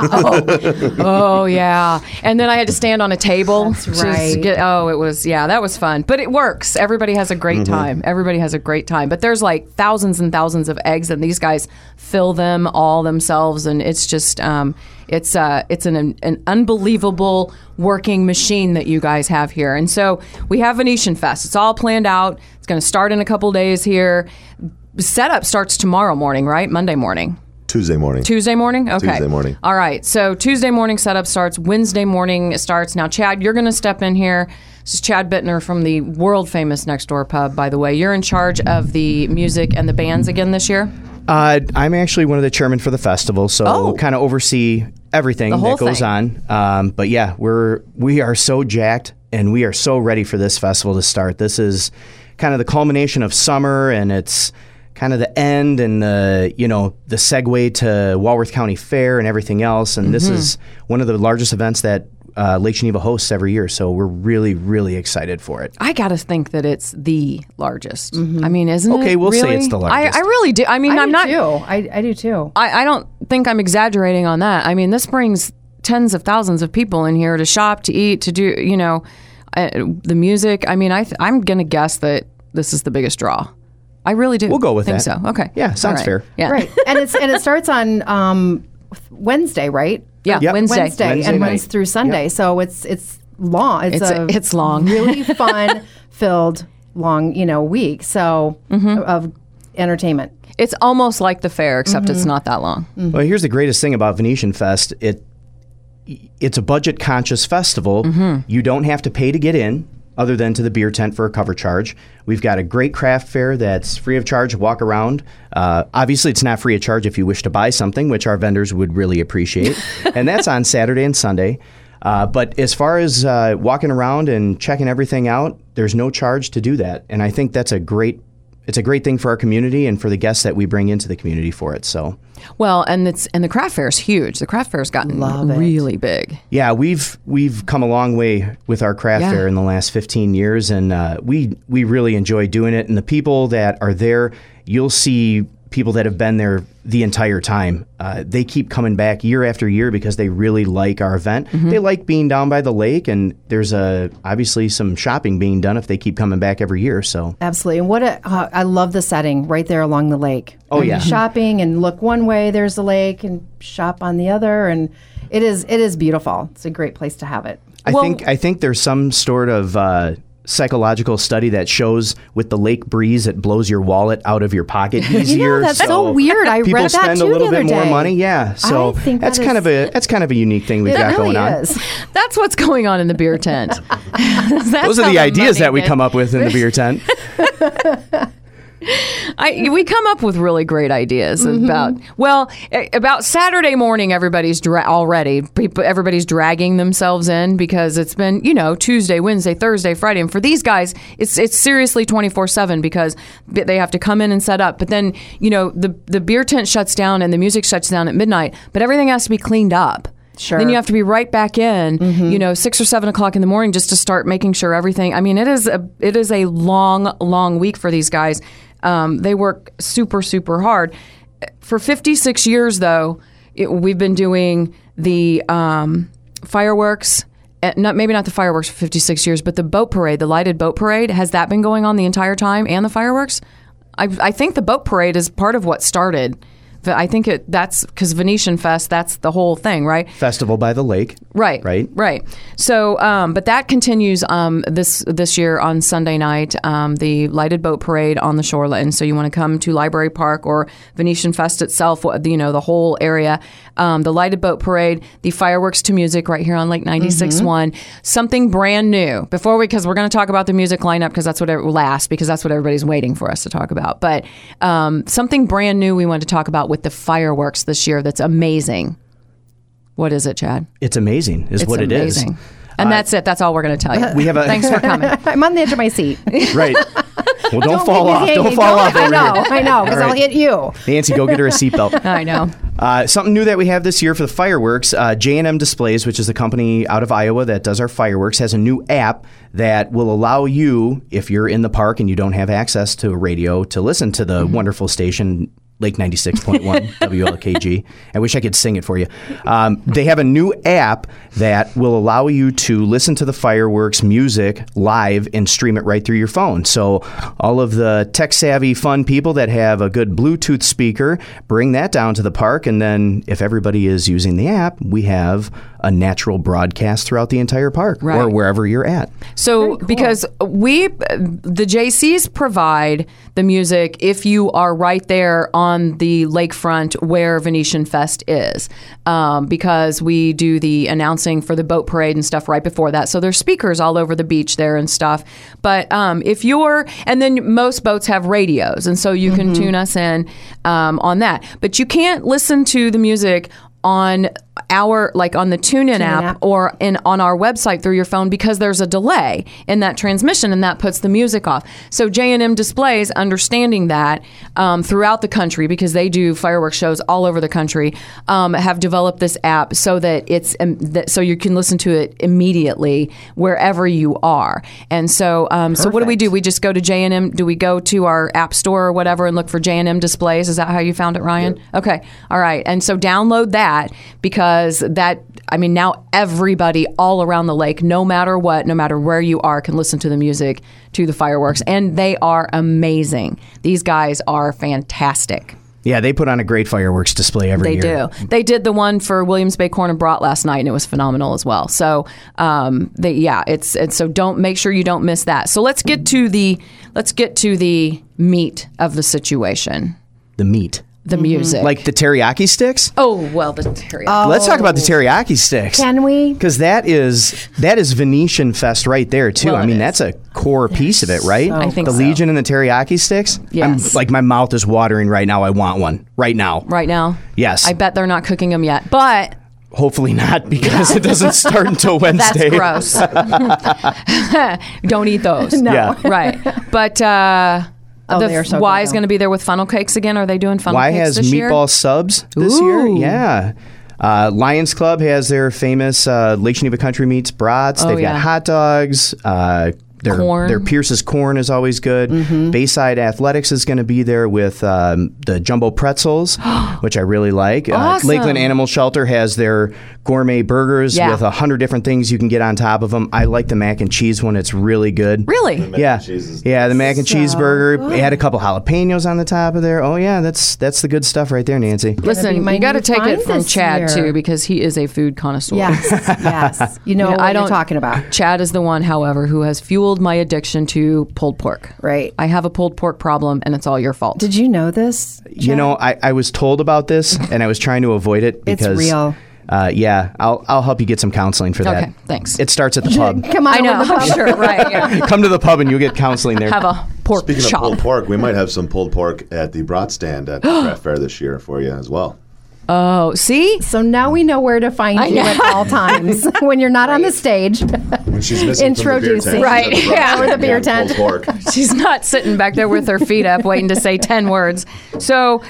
[SPEAKER 7] Oh, yeah. And then I had to stand on a table.
[SPEAKER 8] That's right.
[SPEAKER 7] That was fun. But it works. Everybody has a great time. Everybody has a great time. But there's like thousands and thousands of eggs, and these guys fill them all themselves, and it's just it's an unbelievable working machine that you guys have here. And so we have Venetian Fest. It's all planned out. It's going to start in a couple days here. setup starts tomorrow morning, right? Monday morning.
[SPEAKER 10] Tuesday morning.
[SPEAKER 7] Tuesday morning? Okay.
[SPEAKER 10] Tuesday morning.
[SPEAKER 7] All right. So Tuesday morning setup starts. Wednesday morning starts. Now, Chad, you're going to step in here. This is Chad Bittner from the world famous Next Door Pub, by the way. You're in charge of the music and the bands again this year?
[SPEAKER 11] I'm actually one of the chairmen for the festival, so kind of oversee everything that goes on. But yeah, we are so jacked and we are so ready for this festival to start. This is kind of the culmination of summer, and it's kind of the end and the segue to Walworth County Fair and everything else. And this is one of the largest events that Lake Geneva hosts every year, so we're really, really excited for it.
[SPEAKER 7] I gotta think that it's the largest. I mean, isn't it?
[SPEAKER 11] Okay, we'll
[SPEAKER 7] really?
[SPEAKER 11] say it's the largest.
[SPEAKER 7] I really do. I mean, I'm not.
[SPEAKER 8] I do too.
[SPEAKER 7] I don't think I'm exaggerating on that. I mean, this brings tens of thousands of people in here to shop, to eat, to do, the music. I mean, I'm gonna guess that this is the biggest draw. I really do.
[SPEAKER 11] We'll go with
[SPEAKER 7] think
[SPEAKER 11] that.
[SPEAKER 7] So. Okay.
[SPEAKER 11] Yeah, sounds fair.
[SPEAKER 7] Yeah.
[SPEAKER 8] Right. And it starts on Wednesday, right?
[SPEAKER 7] Yeah,
[SPEAKER 11] Yep.
[SPEAKER 7] Wednesday
[SPEAKER 8] and
[SPEAKER 11] night.
[SPEAKER 8] runs through Sunday. So it's long.
[SPEAKER 7] It's long.
[SPEAKER 8] Really fun filled long, week. So of entertainment.
[SPEAKER 7] It's almost like the fair, except it's not that long.
[SPEAKER 11] Well, here's the greatest thing about Venetian Fest. It's a budget conscious festival. You don't have to pay to get in, other than to the beer tent for a cover charge. We've got a great craft fair that's free of charge to walk around. Obviously, it's not free of charge if you wish to buy something, which our vendors would really appreciate. And that's on Saturday and Sunday. But as far as walking around and checking everything out, there's no charge to do that. And I think that's a great thing for our community and for the guests that we bring into the community for it. So,
[SPEAKER 7] well, and the craft fair is huge. The craft fair's gotten really big.
[SPEAKER 11] Yeah, we've come a long way with our craft fair in the last 15 years, and we really enjoy doing it. And the people that are there, you'll see people that have been there the entire time. They keep coming back year after year because they really like our event. They like being down by the lake, and there's obviously some shopping being done if they keep coming back every year. So
[SPEAKER 8] absolutely. And I love the setting right there along the lake.
[SPEAKER 11] Oh, yeah.
[SPEAKER 8] Shopping and look one way, there's the lake, and shop on the other, and it is beautiful. It's a great place to have it.
[SPEAKER 11] I think there's some sort of psychological study that shows with the lake breeze, it blows your wallet out of your pocket easier.
[SPEAKER 8] That's so weird. I
[SPEAKER 11] people
[SPEAKER 8] read that
[SPEAKER 11] spend
[SPEAKER 8] too
[SPEAKER 11] a little
[SPEAKER 8] the other
[SPEAKER 11] bit more
[SPEAKER 8] day.
[SPEAKER 11] money. Yeah, so
[SPEAKER 8] I think
[SPEAKER 11] that's kind of a unique thing we've
[SPEAKER 8] It
[SPEAKER 11] got
[SPEAKER 8] really
[SPEAKER 11] going on.
[SPEAKER 8] is.
[SPEAKER 7] That's what's going on in the beer tent.
[SPEAKER 11] Those are the ideas that we come up with in the beer tent.
[SPEAKER 7] We come up with really great ideas about Saturday morning. Everybody's everybody's dragging themselves in because it's been Tuesday, Wednesday, Thursday, Friday, and for these guys it's seriously 24/7 because they have to come in and set up. But then the beer tent shuts down and the music shuts down at midnight, but everything has to be cleaned up.
[SPEAKER 8] Sure.
[SPEAKER 7] Then you have to be right back in, 6 or 7 o'clock in the morning just to start making sure everything. I mean, it is a long week for these guys. They work super, super hard. For 56 years, though, we've been doing the fireworks. Maybe not the fireworks for 56 years, but the boat parade, the lighted boat parade. Has that been going on the entire time, and the fireworks? I think the boat parade is part of what started. I think that's because Venetian Fest, that's the whole thing, right?
[SPEAKER 11] Festival by the lake.
[SPEAKER 7] Right. So, but that continues this year on Sunday night, the lighted boat parade on the shoreline. So you want to come to Library Park or Venetian Fest itself, the whole area. The lighted boat parade, the fireworks to music right here on Lake 96.1. Something brand new because we're going to talk about the music lineup because that's what everybody's waiting for us to talk about. But something brand new we want to talk about with the fireworks this year that's amazing. What is it, Chad?
[SPEAKER 11] It's amazing is what
[SPEAKER 7] amazing.
[SPEAKER 11] It is.
[SPEAKER 7] And that's it. That's all we're going to tell you.
[SPEAKER 11] We have
[SPEAKER 7] Thanks for coming.
[SPEAKER 8] I'm on the edge of my seat.
[SPEAKER 11] Right. Well, don't fall off. Don't fall off over here.
[SPEAKER 8] I know, because I'll hit you.
[SPEAKER 11] Nancy, go get her a seatbelt.
[SPEAKER 7] I know.
[SPEAKER 11] Something new that we have this year for the fireworks, J&M Displays, which is a company out of Iowa that does our fireworks, has a new app that will allow you, if you're in the park and you don't have access to a radio, to listen to the wonderful station Lake 96.1 WLKG. I wish I could sing it for you. They have a new app that will allow you to listen to the fireworks music live and stream it right through your phone. So all of the tech-savvy, fun people that have a good Bluetooth speaker, bring that down to the park. And then if everybody is using the app, we have a natural broadcast throughout the entire park or wherever you're at.
[SPEAKER 7] So because the JCs provide the music if you are right there on the lakefront where Venetian Fest is, because we do the announcing for the boat parade and stuff right before that. So there's speakers all over the beach there and stuff. But and then most boats have radios, and so you can tune us in on that. But you can't listen to the music on on the TuneIn app or on our website through your phone, because there's a delay in that transmission, and that puts the music off. So J&M Displays, understanding that throughout the country, because they do fireworks shows all over the country, have developed this app so that it's so you can listen to it immediately wherever you are. And so so what do? We just go to J&M. Do we go to our app store or whatever and look for J&M Displays? Is that how you found it, Ryan? Yep. Okay. All right. And so download that, because now everybody all around the lake, no matter what, no matter where you are, can listen to the music, to the fireworks. And they are amazing. These guys are fantastic.
[SPEAKER 11] Yeah, they put on a great fireworks display every year.
[SPEAKER 7] They do. They did the one for Williams Bay Corn and Brat last night, and it was phenomenal as well. So, make sure you don't miss that. So let's get to the meat of the situation.
[SPEAKER 11] The meat.
[SPEAKER 7] The music.
[SPEAKER 11] Like the teriyaki sticks?
[SPEAKER 7] Oh, well, the teriyaki.
[SPEAKER 11] Let's talk about the teriyaki sticks.
[SPEAKER 8] Can we?
[SPEAKER 11] Because that is Venetian Fest right there, too.
[SPEAKER 7] Well,
[SPEAKER 11] that's a core piece of it, right?
[SPEAKER 7] I think
[SPEAKER 11] the
[SPEAKER 7] so.
[SPEAKER 11] Legion and the teriyaki sticks?
[SPEAKER 7] Yes.
[SPEAKER 11] My mouth is watering right now. I want one. Right now.
[SPEAKER 7] Right now?
[SPEAKER 11] Yes.
[SPEAKER 7] I bet they're not cooking them yet, but...
[SPEAKER 11] Hopefully not, because it doesn't start until Wednesday.
[SPEAKER 7] That's gross. Don't eat those.
[SPEAKER 8] No.
[SPEAKER 11] Yeah.
[SPEAKER 7] Right. But...
[SPEAKER 8] they are so
[SPEAKER 7] Y
[SPEAKER 8] good,
[SPEAKER 7] is going to be there with funnel cakes again. Are they doing funnel
[SPEAKER 11] Y
[SPEAKER 7] cakes
[SPEAKER 11] has
[SPEAKER 7] this year?
[SPEAKER 11] meatball subs this year.
[SPEAKER 7] Ooh.
[SPEAKER 11] Yeah. Lions Club has their famous Lake Geneva Country Meats brats. They've got hot dogs. Their Pierce's corn is always good. Bayside Athletics is going to be there with the jumbo pretzels, which I really like.
[SPEAKER 7] Awesome.
[SPEAKER 11] Lakeland Animal Shelter has their gourmet burgers with 100 different things you can get on top of them. I like the mac and cheese one. It's really good.
[SPEAKER 7] Really?
[SPEAKER 11] The mac and cheese burger. They had a couple jalapenos on the top of there. Oh yeah, that's the good stuff right there, Nancy.
[SPEAKER 7] Listen, you got to take it from Chad too, because he is a food connoisseur.
[SPEAKER 8] Yes. You know what you're talking about.
[SPEAKER 7] Chad is the one, however, who has fueled my addiction to pulled pork.
[SPEAKER 8] Right.
[SPEAKER 7] I have a pulled pork problem, and it's all your fault.
[SPEAKER 8] Did you know this, Chad?
[SPEAKER 11] I was told about this, and I was trying to avoid it because
[SPEAKER 8] it's real.
[SPEAKER 11] I'll help you get some counseling for that.
[SPEAKER 7] Okay, thanks.
[SPEAKER 11] It starts at the pub.
[SPEAKER 8] Come on,
[SPEAKER 7] I know.
[SPEAKER 8] over the pub.
[SPEAKER 7] Sure, right. Yeah.
[SPEAKER 11] Come to the pub and you'll get counseling there.
[SPEAKER 7] Have a pork
[SPEAKER 10] Speaking
[SPEAKER 7] chop.
[SPEAKER 10] of pulled pork, we might have some pulled pork at the brat stand at the craft fair this year for you as well.
[SPEAKER 7] Oh, see?
[SPEAKER 8] So now we know where to find you at all times when you're not on the stage.
[SPEAKER 10] When she's missing
[SPEAKER 8] Introducing.
[SPEAKER 7] Right, yeah.
[SPEAKER 8] Or the beer tent.
[SPEAKER 10] Pulled pork.
[SPEAKER 7] She's not sitting back there with her feet up waiting to say 10 words. So,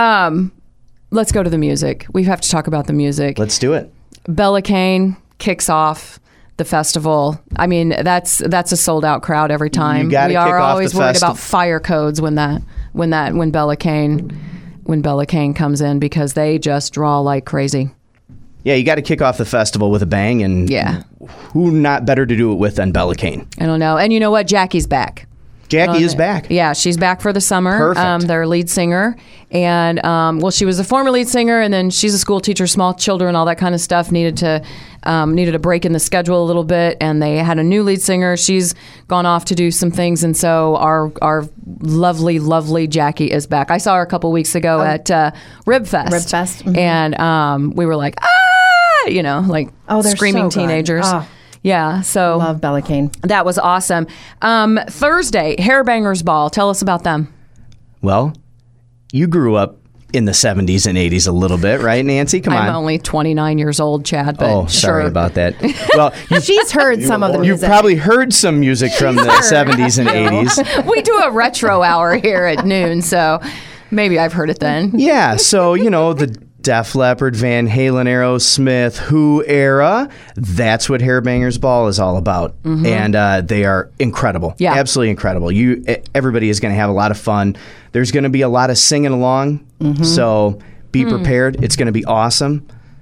[SPEAKER 7] let's go to the music. We have to talk about the music.
[SPEAKER 11] Let's do it.
[SPEAKER 7] Bella Kane kicks off the festival. I mean, that's a sold out crowd every time.
[SPEAKER 11] You gotta
[SPEAKER 7] we
[SPEAKER 11] kick
[SPEAKER 7] are
[SPEAKER 11] off
[SPEAKER 7] always
[SPEAKER 11] the
[SPEAKER 7] worried about fire codes when Bella Kane comes in, because they just draw like crazy.
[SPEAKER 11] Yeah, you got to kick off the festival with a bang, and who not better to do it with than Bella Kane?
[SPEAKER 7] I don't know. And you know what? Jackie's back.
[SPEAKER 11] Jackie is back.
[SPEAKER 7] Yeah, she's back for the summer.
[SPEAKER 11] Perfect.
[SPEAKER 7] Their lead singer. And, she was a former lead singer, and then she's a school teacher, small children, all that kind of stuff. Needed a break in the schedule a little bit, and they had a new lead singer. She's gone off to do some things, and so our lovely, lovely Jackie is back. I saw her a couple weeks ago at Rib Fest.
[SPEAKER 8] Rib Fest. Mm-hmm.
[SPEAKER 7] And we were like, like
[SPEAKER 8] they're
[SPEAKER 7] screaming
[SPEAKER 8] so good.
[SPEAKER 7] teenagers.
[SPEAKER 8] Oh.
[SPEAKER 7] Yeah, so
[SPEAKER 8] Love Bella Kane.
[SPEAKER 7] That was awesome. Thursday, Hairbangers Ball. Tell us about them.
[SPEAKER 11] Well, you grew up in the 70s and 80s a little bit, right, Nancy? Come on.
[SPEAKER 7] I'm only 29 years old, Chad, but
[SPEAKER 11] sorry about that. Well,
[SPEAKER 8] she's heard some of the music.
[SPEAKER 11] You've probably heard some music from the 70s and 80s.
[SPEAKER 7] We do a retro hour here at noon, so maybe I've heard it then.
[SPEAKER 11] Yeah, so, the Def Leppard, Van Halen, Aerosmith, Who era. That's what Hairbangers Ball is all about. Mm-hmm. And they are incredible. Yeah. Absolutely incredible. Everybody is going to have a lot of fun. There's going to be a lot of singing along. Mm-hmm. So be prepared. It's going to be awesome.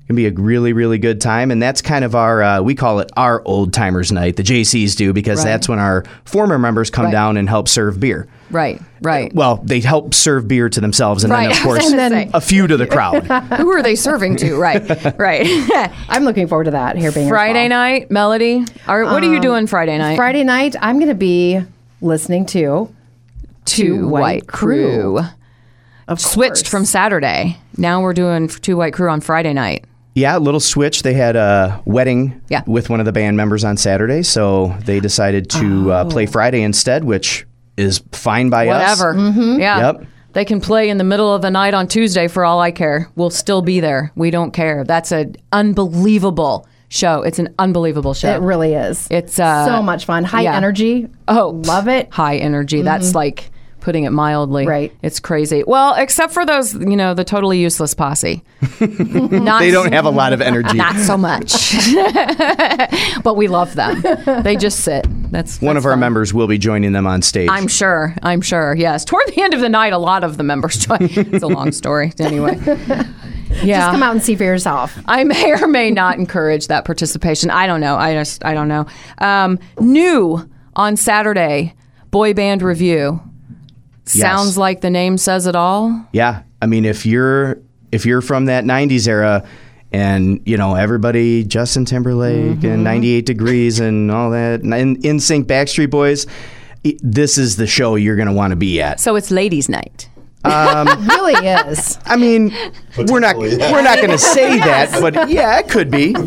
[SPEAKER 11] Gonna be a really, really good time, and that's kind of our we call it our old timers night. The JCs do, because that's when our former members come down and help serve beer.
[SPEAKER 7] Right.
[SPEAKER 11] Well, they help serve beer to themselves, and then of course a few to the crowd.
[SPEAKER 7] Who are they serving to? Right.
[SPEAKER 8] I'm looking forward to that here being
[SPEAKER 7] Friday night, Melody. What are you doing Friday night?
[SPEAKER 8] Friday night, I'm going to be listening to
[SPEAKER 7] Two White Crew. Switched from Saturday. Now we're doing Two White Crew on Friday night.
[SPEAKER 11] Yeah, a little switch. They had a wedding with one of the band members on Saturday, so they decided to play Friday instead, which is fine by us.
[SPEAKER 7] Whatever. Yeah.
[SPEAKER 11] Yep.
[SPEAKER 7] They can play in the middle of the night on Tuesday for all I care. We'll still be there. We don't care. That's an unbelievable show. It's an unbelievable show.
[SPEAKER 8] It really is.
[SPEAKER 7] It's
[SPEAKER 8] so much fun. High energy.
[SPEAKER 7] Oh,
[SPEAKER 8] love it.
[SPEAKER 7] High energy. That's like putting it mildly.
[SPEAKER 8] Right.
[SPEAKER 7] It's crazy. Well, except for those, the totally useless posse.
[SPEAKER 11] They don't have a lot of energy.
[SPEAKER 7] Not so much. But we love them. They just sit. That's
[SPEAKER 11] one of our
[SPEAKER 7] fun.
[SPEAKER 11] members will be joining them on stage.
[SPEAKER 7] I'm sure. Yes. Toward the end of the night, a lot of the members join. It's a long story. Anyway. Yeah.
[SPEAKER 8] Just come out and see for yourself.
[SPEAKER 7] I may or may not encourage that participation. I don't know. I don't know. New on Saturday, boy band review. Sounds like the name says it all.
[SPEAKER 11] Yeah. I mean, if you're from that 90s era and, everybody, Justin Timberlake and 98 Degrees and all that, and NSYNC, Backstreet Boys, this is the show you're going to want to be at.
[SPEAKER 7] So it's ladies' night.
[SPEAKER 8] It really is.
[SPEAKER 11] I mean, we're not going to say that, but yeah, it could be.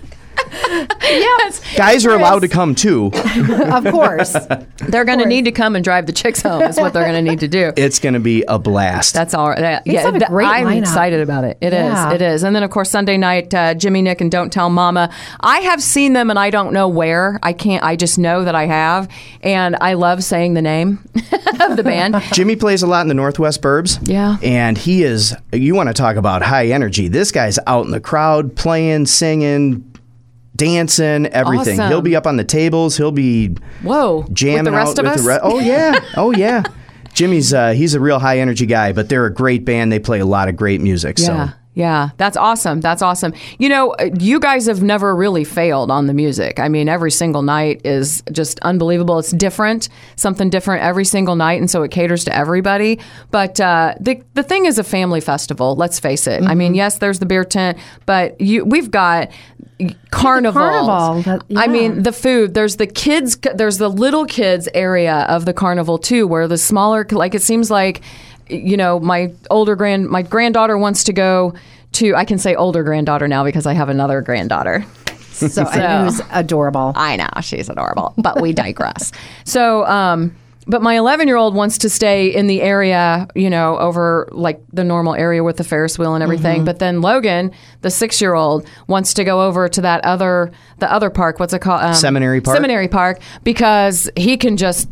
[SPEAKER 8] Yes.
[SPEAKER 11] Guys are allowed to come too.
[SPEAKER 8] Of course.
[SPEAKER 7] They're going to need to come and drive the chicks home is what they're going to need to do.
[SPEAKER 11] It's going to be a blast.
[SPEAKER 7] That's all.
[SPEAKER 8] Have a great
[SPEAKER 7] I'm
[SPEAKER 8] lineup.
[SPEAKER 7] excited about it. It is. And then, of course, Sunday night, Jimmy, Nick, and Don't Tell Mama. I have seen them, and I don't know where. I just know that I have. And I love saying the name of the band.
[SPEAKER 11] Jimmy plays a lot in the Northwest Burbs.
[SPEAKER 7] Yeah.
[SPEAKER 11] And you want to talk about high energy. This guy's out in the crowd playing, singing, dancing, everything.
[SPEAKER 7] Awesome.
[SPEAKER 11] He'll be up on the tables. He'll be jamming
[SPEAKER 7] with the rest
[SPEAKER 11] out
[SPEAKER 7] of
[SPEAKER 11] with
[SPEAKER 7] us?
[SPEAKER 11] Oh yeah. Jimmy's he's a real high energy guy, but they're a great band. They play a lot of great music.
[SPEAKER 7] Yeah, that's awesome. You guys have never really failed on the music. I mean, every single night is just unbelievable. It's different, something different every single night, and so it caters to everybody. But the thing is a family festival, let's face it. I mean, yes, there's the beer tent, but we've got carnival. I mean, the food. There's the kids. There's the little kids area of the carnival too, where the smaller, it seems like, my granddaughter wants to go to. I can say older granddaughter now because I have another granddaughter.
[SPEAKER 8] So who's adorable.
[SPEAKER 7] I know she's adorable, but we digress. So. But my 11-year-old wants to stay in the area, over the normal area with the Ferris wheel and everything. But then Logan, the 6-year-old, wants to go over to the other park. What's it called?
[SPEAKER 11] Seminary Park.
[SPEAKER 7] Seminary Park, because he can just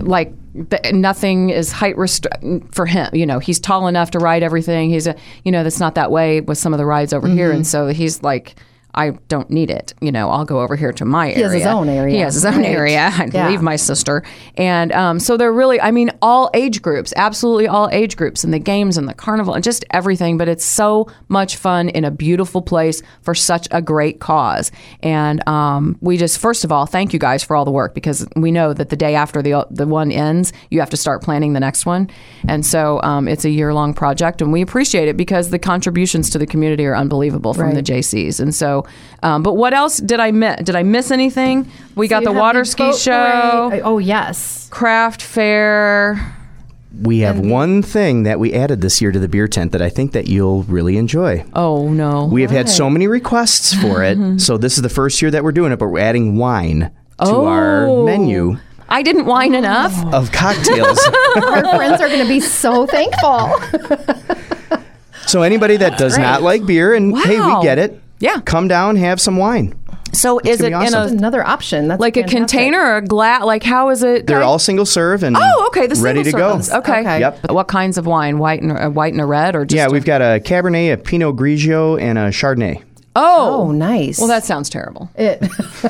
[SPEAKER 7] nothing is height for him. He's tall enough to ride everything. He's that's not that way with some of the rides over here, and so he's like, I don't need it. I'll go over here to my area.
[SPEAKER 8] He has his own area.
[SPEAKER 7] He has his own area. I'd leave my sister. And so they're really, all age groups, absolutely all age groups, and the games and the carnival and just everything. But it's so much fun in a beautiful place for such a great cause. And we just, first of all, thank you guys for all the work, because we know that the day after the one ends, you have to start planning the next one. And so it's a year-long project, and we appreciate it because the contributions to the community are unbelievable from the JCs. And so, but what else did I miss? Did I miss anything? We got the water ski show.
[SPEAKER 8] Parade. Oh, yes.
[SPEAKER 7] Craft fair.
[SPEAKER 11] We have one thing that we added this year to the beer tent that I think that you'll really enjoy.
[SPEAKER 7] Oh, no.
[SPEAKER 11] We have had so many requests for it. So this is the first year that we're doing it, but we're adding wine to our menu.
[SPEAKER 7] I didn't wine enough.
[SPEAKER 11] Of cocktails.
[SPEAKER 8] Our friends are going to be so thankful.
[SPEAKER 11] So anybody that does not like beer, and hey, we get it.
[SPEAKER 7] Yeah.
[SPEAKER 11] Come down, have some wine.
[SPEAKER 7] So is it in
[SPEAKER 8] another option? That's
[SPEAKER 7] like
[SPEAKER 8] fantastic.
[SPEAKER 7] A container or a glass? How is it?
[SPEAKER 11] They're all single serve and ready to go.
[SPEAKER 7] Okay.
[SPEAKER 11] Yep.
[SPEAKER 7] What kinds of wine? White and a red, or just
[SPEAKER 11] we've got a Cabernet, a Pinot Grigio, and a Chardonnay.
[SPEAKER 8] Oh, nice.
[SPEAKER 7] Well, that sounds terrible.
[SPEAKER 8] That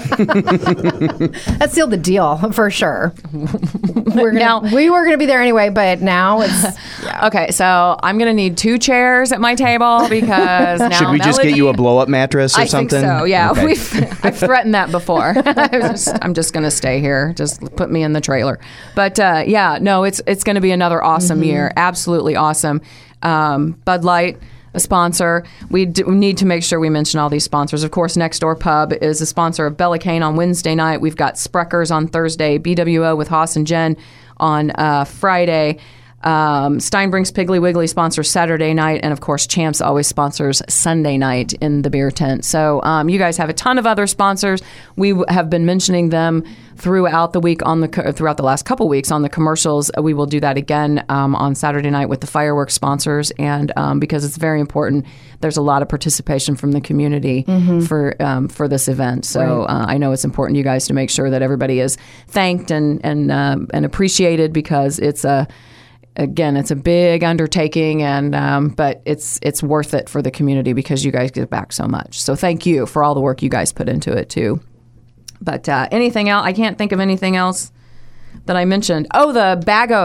[SPEAKER 8] sealed the deal for sure. We were going to be there anyway, but now it's
[SPEAKER 7] Okay, so I'm going to need 2 chairs at my table because now
[SPEAKER 11] Should we just get you a blow-up mattress or
[SPEAKER 7] I
[SPEAKER 11] something?
[SPEAKER 7] think so, yeah.
[SPEAKER 11] Okay.
[SPEAKER 7] I've threatened that before. I'm just going to stay here. Just put me in the trailer. But no, it's going to be another awesome year. Absolutely awesome. Bud Light, a sponsor. We need to make sure we mention all these sponsors. Of course, Next Door Pub is a sponsor of Bella Cane on Wednesday night. We've got Spreckers on Thursday, BWO with Haas and Jen on Friday. Steinbrink's Piggly Wiggly sponsors Saturday night, and of course Champs always sponsors Sunday night in the beer tent. So you guys have a ton of other sponsors. We have been mentioning them throughout the week throughout the last couple weeks on the commercials. We will do that again on Saturday night with the fireworks sponsors, and because it's very important. There's a lot of participation from the community for this event. So I know it's important you guys to make sure that everybody is thanked and appreciated because it's a big undertaking, and but it's worth it for the community because you guys give back so much. So thank you for all the work you guys put into it too. But anything else? I can't think of anything else that I mentioned. Oh, the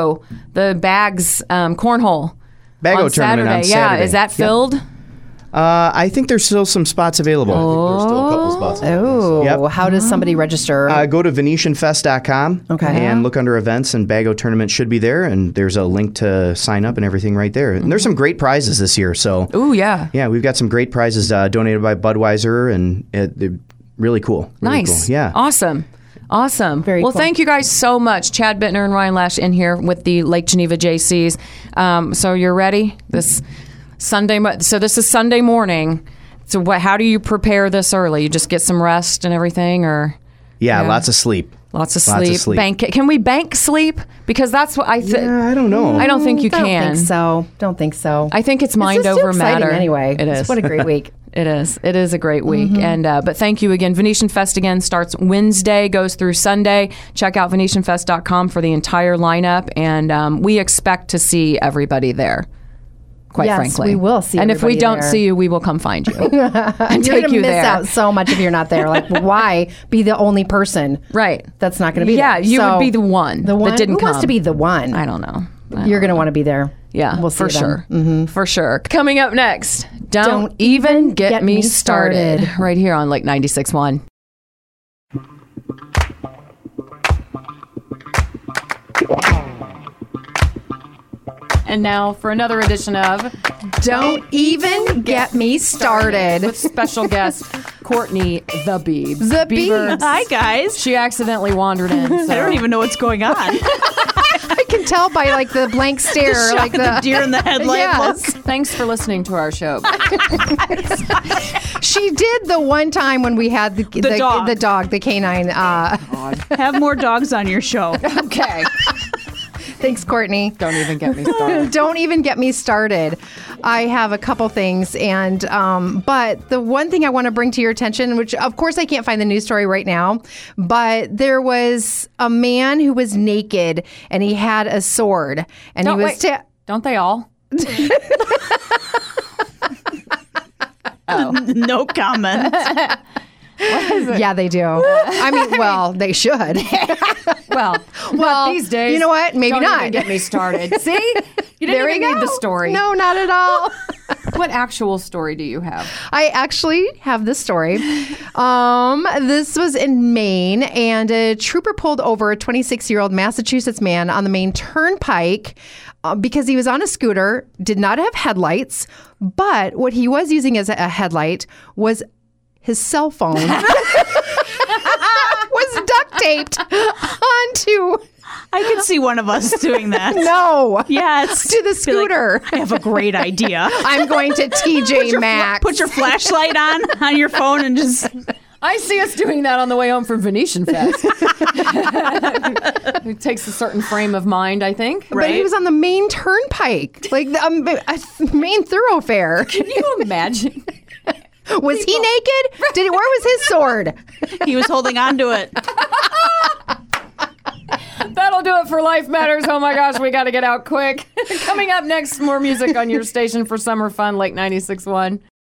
[SPEAKER 7] bags cornhole
[SPEAKER 11] Bago
[SPEAKER 7] on
[SPEAKER 11] tournament on Saturday.
[SPEAKER 7] Yeah, is that filled?
[SPEAKER 11] I think there's still some spots available.
[SPEAKER 10] I think there's still a couple spots.
[SPEAKER 8] Oh,
[SPEAKER 11] Yep.
[SPEAKER 8] How does somebody register?
[SPEAKER 11] Go to VenetianFest.com and look under events, and Bago Tournament should be there, and there's a link to sign up and everything right there. And there's some great prizes this year. So, yeah, we've got some great prizes donated by Budweiser, and they're really cool. Really
[SPEAKER 7] Nice.
[SPEAKER 11] cool. Yeah.
[SPEAKER 7] Awesome.
[SPEAKER 8] Very
[SPEAKER 7] well,
[SPEAKER 8] cool.
[SPEAKER 7] thank you guys so much. Chad Bittner and Ryan Lash in here with the Lake Geneva JCs. So you're ready? This is Sunday morning. So how do you prepare this early? You just get some rest and everything, or?
[SPEAKER 11] Yeah, lots of sleep.
[SPEAKER 7] Lots of sleep. Can we bank sleep? Because that's what I think.
[SPEAKER 11] Yeah, I don't know.
[SPEAKER 7] I don't think you can.
[SPEAKER 8] Don't think so.
[SPEAKER 7] I think it's mind
[SPEAKER 8] just too
[SPEAKER 7] over
[SPEAKER 8] exciting
[SPEAKER 7] matter.
[SPEAKER 8] Anyway,
[SPEAKER 7] It is.
[SPEAKER 8] What a great week.
[SPEAKER 7] It is. It is a great week. And but thank you again. Venetian Fest again starts Wednesday, goes through Sunday. Check out VenetianFest.com for the entire lineup, and we expect to see everybody there. Quite frankly,
[SPEAKER 8] we will see.
[SPEAKER 7] And if we
[SPEAKER 8] everybody
[SPEAKER 7] don't
[SPEAKER 8] there.
[SPEAKER 7] see you, we will come find you and
[SPEAKER 8] You're
[SPEAKER 7] take
[SPEAKER 8] gonna
[SPEAKER 7] you
[SPEAKER 8] miss
[SPEAKER 7] there.
[SPEAKER 8] out so much if you're not there. Like, why be the only person?
[SPEAKER 7] Right.
[SPEAKER 8] That's not going to be
[SPEAKER 7] Yeah,
[SPEAKER 8] there.
[SPEAKER 7] you
[SPEAKER 8] So,
[SPEAKER 7] would be the one that didn't
[SPEAKER 8] Who
[SPEAKER 7] come.
[SPEAKER 8] wants to be the one?
[SPEAKER 7] I don't know.
[SPEAKER 8] You're going to want to be there.
[SPEAKER 7] Yeah,
[SPEAKER 8] we'll see
[SPEAKER 7] for
[SPEAKER 8] them.
[SPEAKER 7] sure.
[SPEAKER 8] Mm-hmm.
[SPEAKER 7] For sure. Coming up next, Don't even get me started. Right here on Lake 96.1. And now for another edition of
[SPEAKER 8] Don't Even Get Me Started.
[SPEAKER 7] With special guest Courtney the Beebs.
[SPEAKER 8] The Beebs.
[SPEAKER 12] Hi, guys.
[SPEAKER 7] She accidentally wandered in. So.
[SPEAKER 12] I don't even know what's going on.
[SPEAKER 8] I can tell by like the blank stare, like the
[SPEAKER 12] deer in the headlight.
[SPEAKER 8] Yes.
[SPEAKER 7] Thanks for listening to our show.
[SPEAKER 8] She did the one time when we had the dog, the canine.
[SPEAKER 12] Have more dogs on your show.
[SPEAKER 7] Okay.
[SPEAKER 8] Thanks, Courtney.
[SPEAKER 7] Don't even get me started.
[SPEAKER 8] Don't even get me started. I have a couple things, and but the one thing I want to bring to your attention, which of course I can't find the news story right now, but there was a man who was naked and he had a sword, and
[SPEAKER 7] Don't
[SPEAKER 8] he was.
[SPEAKER 7] Don't they all?
[SPEAKER 12] No comment.
[SPEAKER 8] Yeah, they do. I mean, well, they should.
[SPEAKER 7] Well, these days,
[SPEAKER 8] you know what? Maybe
[SPEAKER 7] don't
[SPEAKER 8] not.
[SPEAKER 7] Even get me started. See, you didn't even need the story.
[SPEAKER 8] No, not at all.
[SPEAKER 7] What actual story do you have?
[SPEAKER 8] I actually have this story. This was in Maine, and a trooper pulled over a 26-year-old Massachusetts man on the Maine Turnpike because he was on a scooter, did not have headlights, but what he was using as a headlight was his cell phone. Was duct taped onto.
[SPEAKER 12] I could see one of us doing that.
[SPEAKER 8] No.
[SPEAKER 12] Yes.
[SPEAKER 8] To the scooter.
[SPEAKER 12] I have a great idea.
[SPEAKER 8] I'm going to TJ Maxx.
[SPEAKER 12] Put your flashlight on your phone and just...
[SPEAKER 7] I see us doing that on the way home from Venetian Fest. It takes a certain frame of mind, I think.
[SPEAKER 8] But he was on the Maine Turnpike, like the main thoroughfare.
[SPEAKER 7] Can you imagine?
[SPEAKER 8] Was he naked? Where was his sword?
[SPEAKER 12] He was holding on to it.
[SPEAKER 7] That'll do it for Life Matters. Oh my gosh, we got to get out quick. Coming up next, more music on your station for summer fun, Lake 96.1.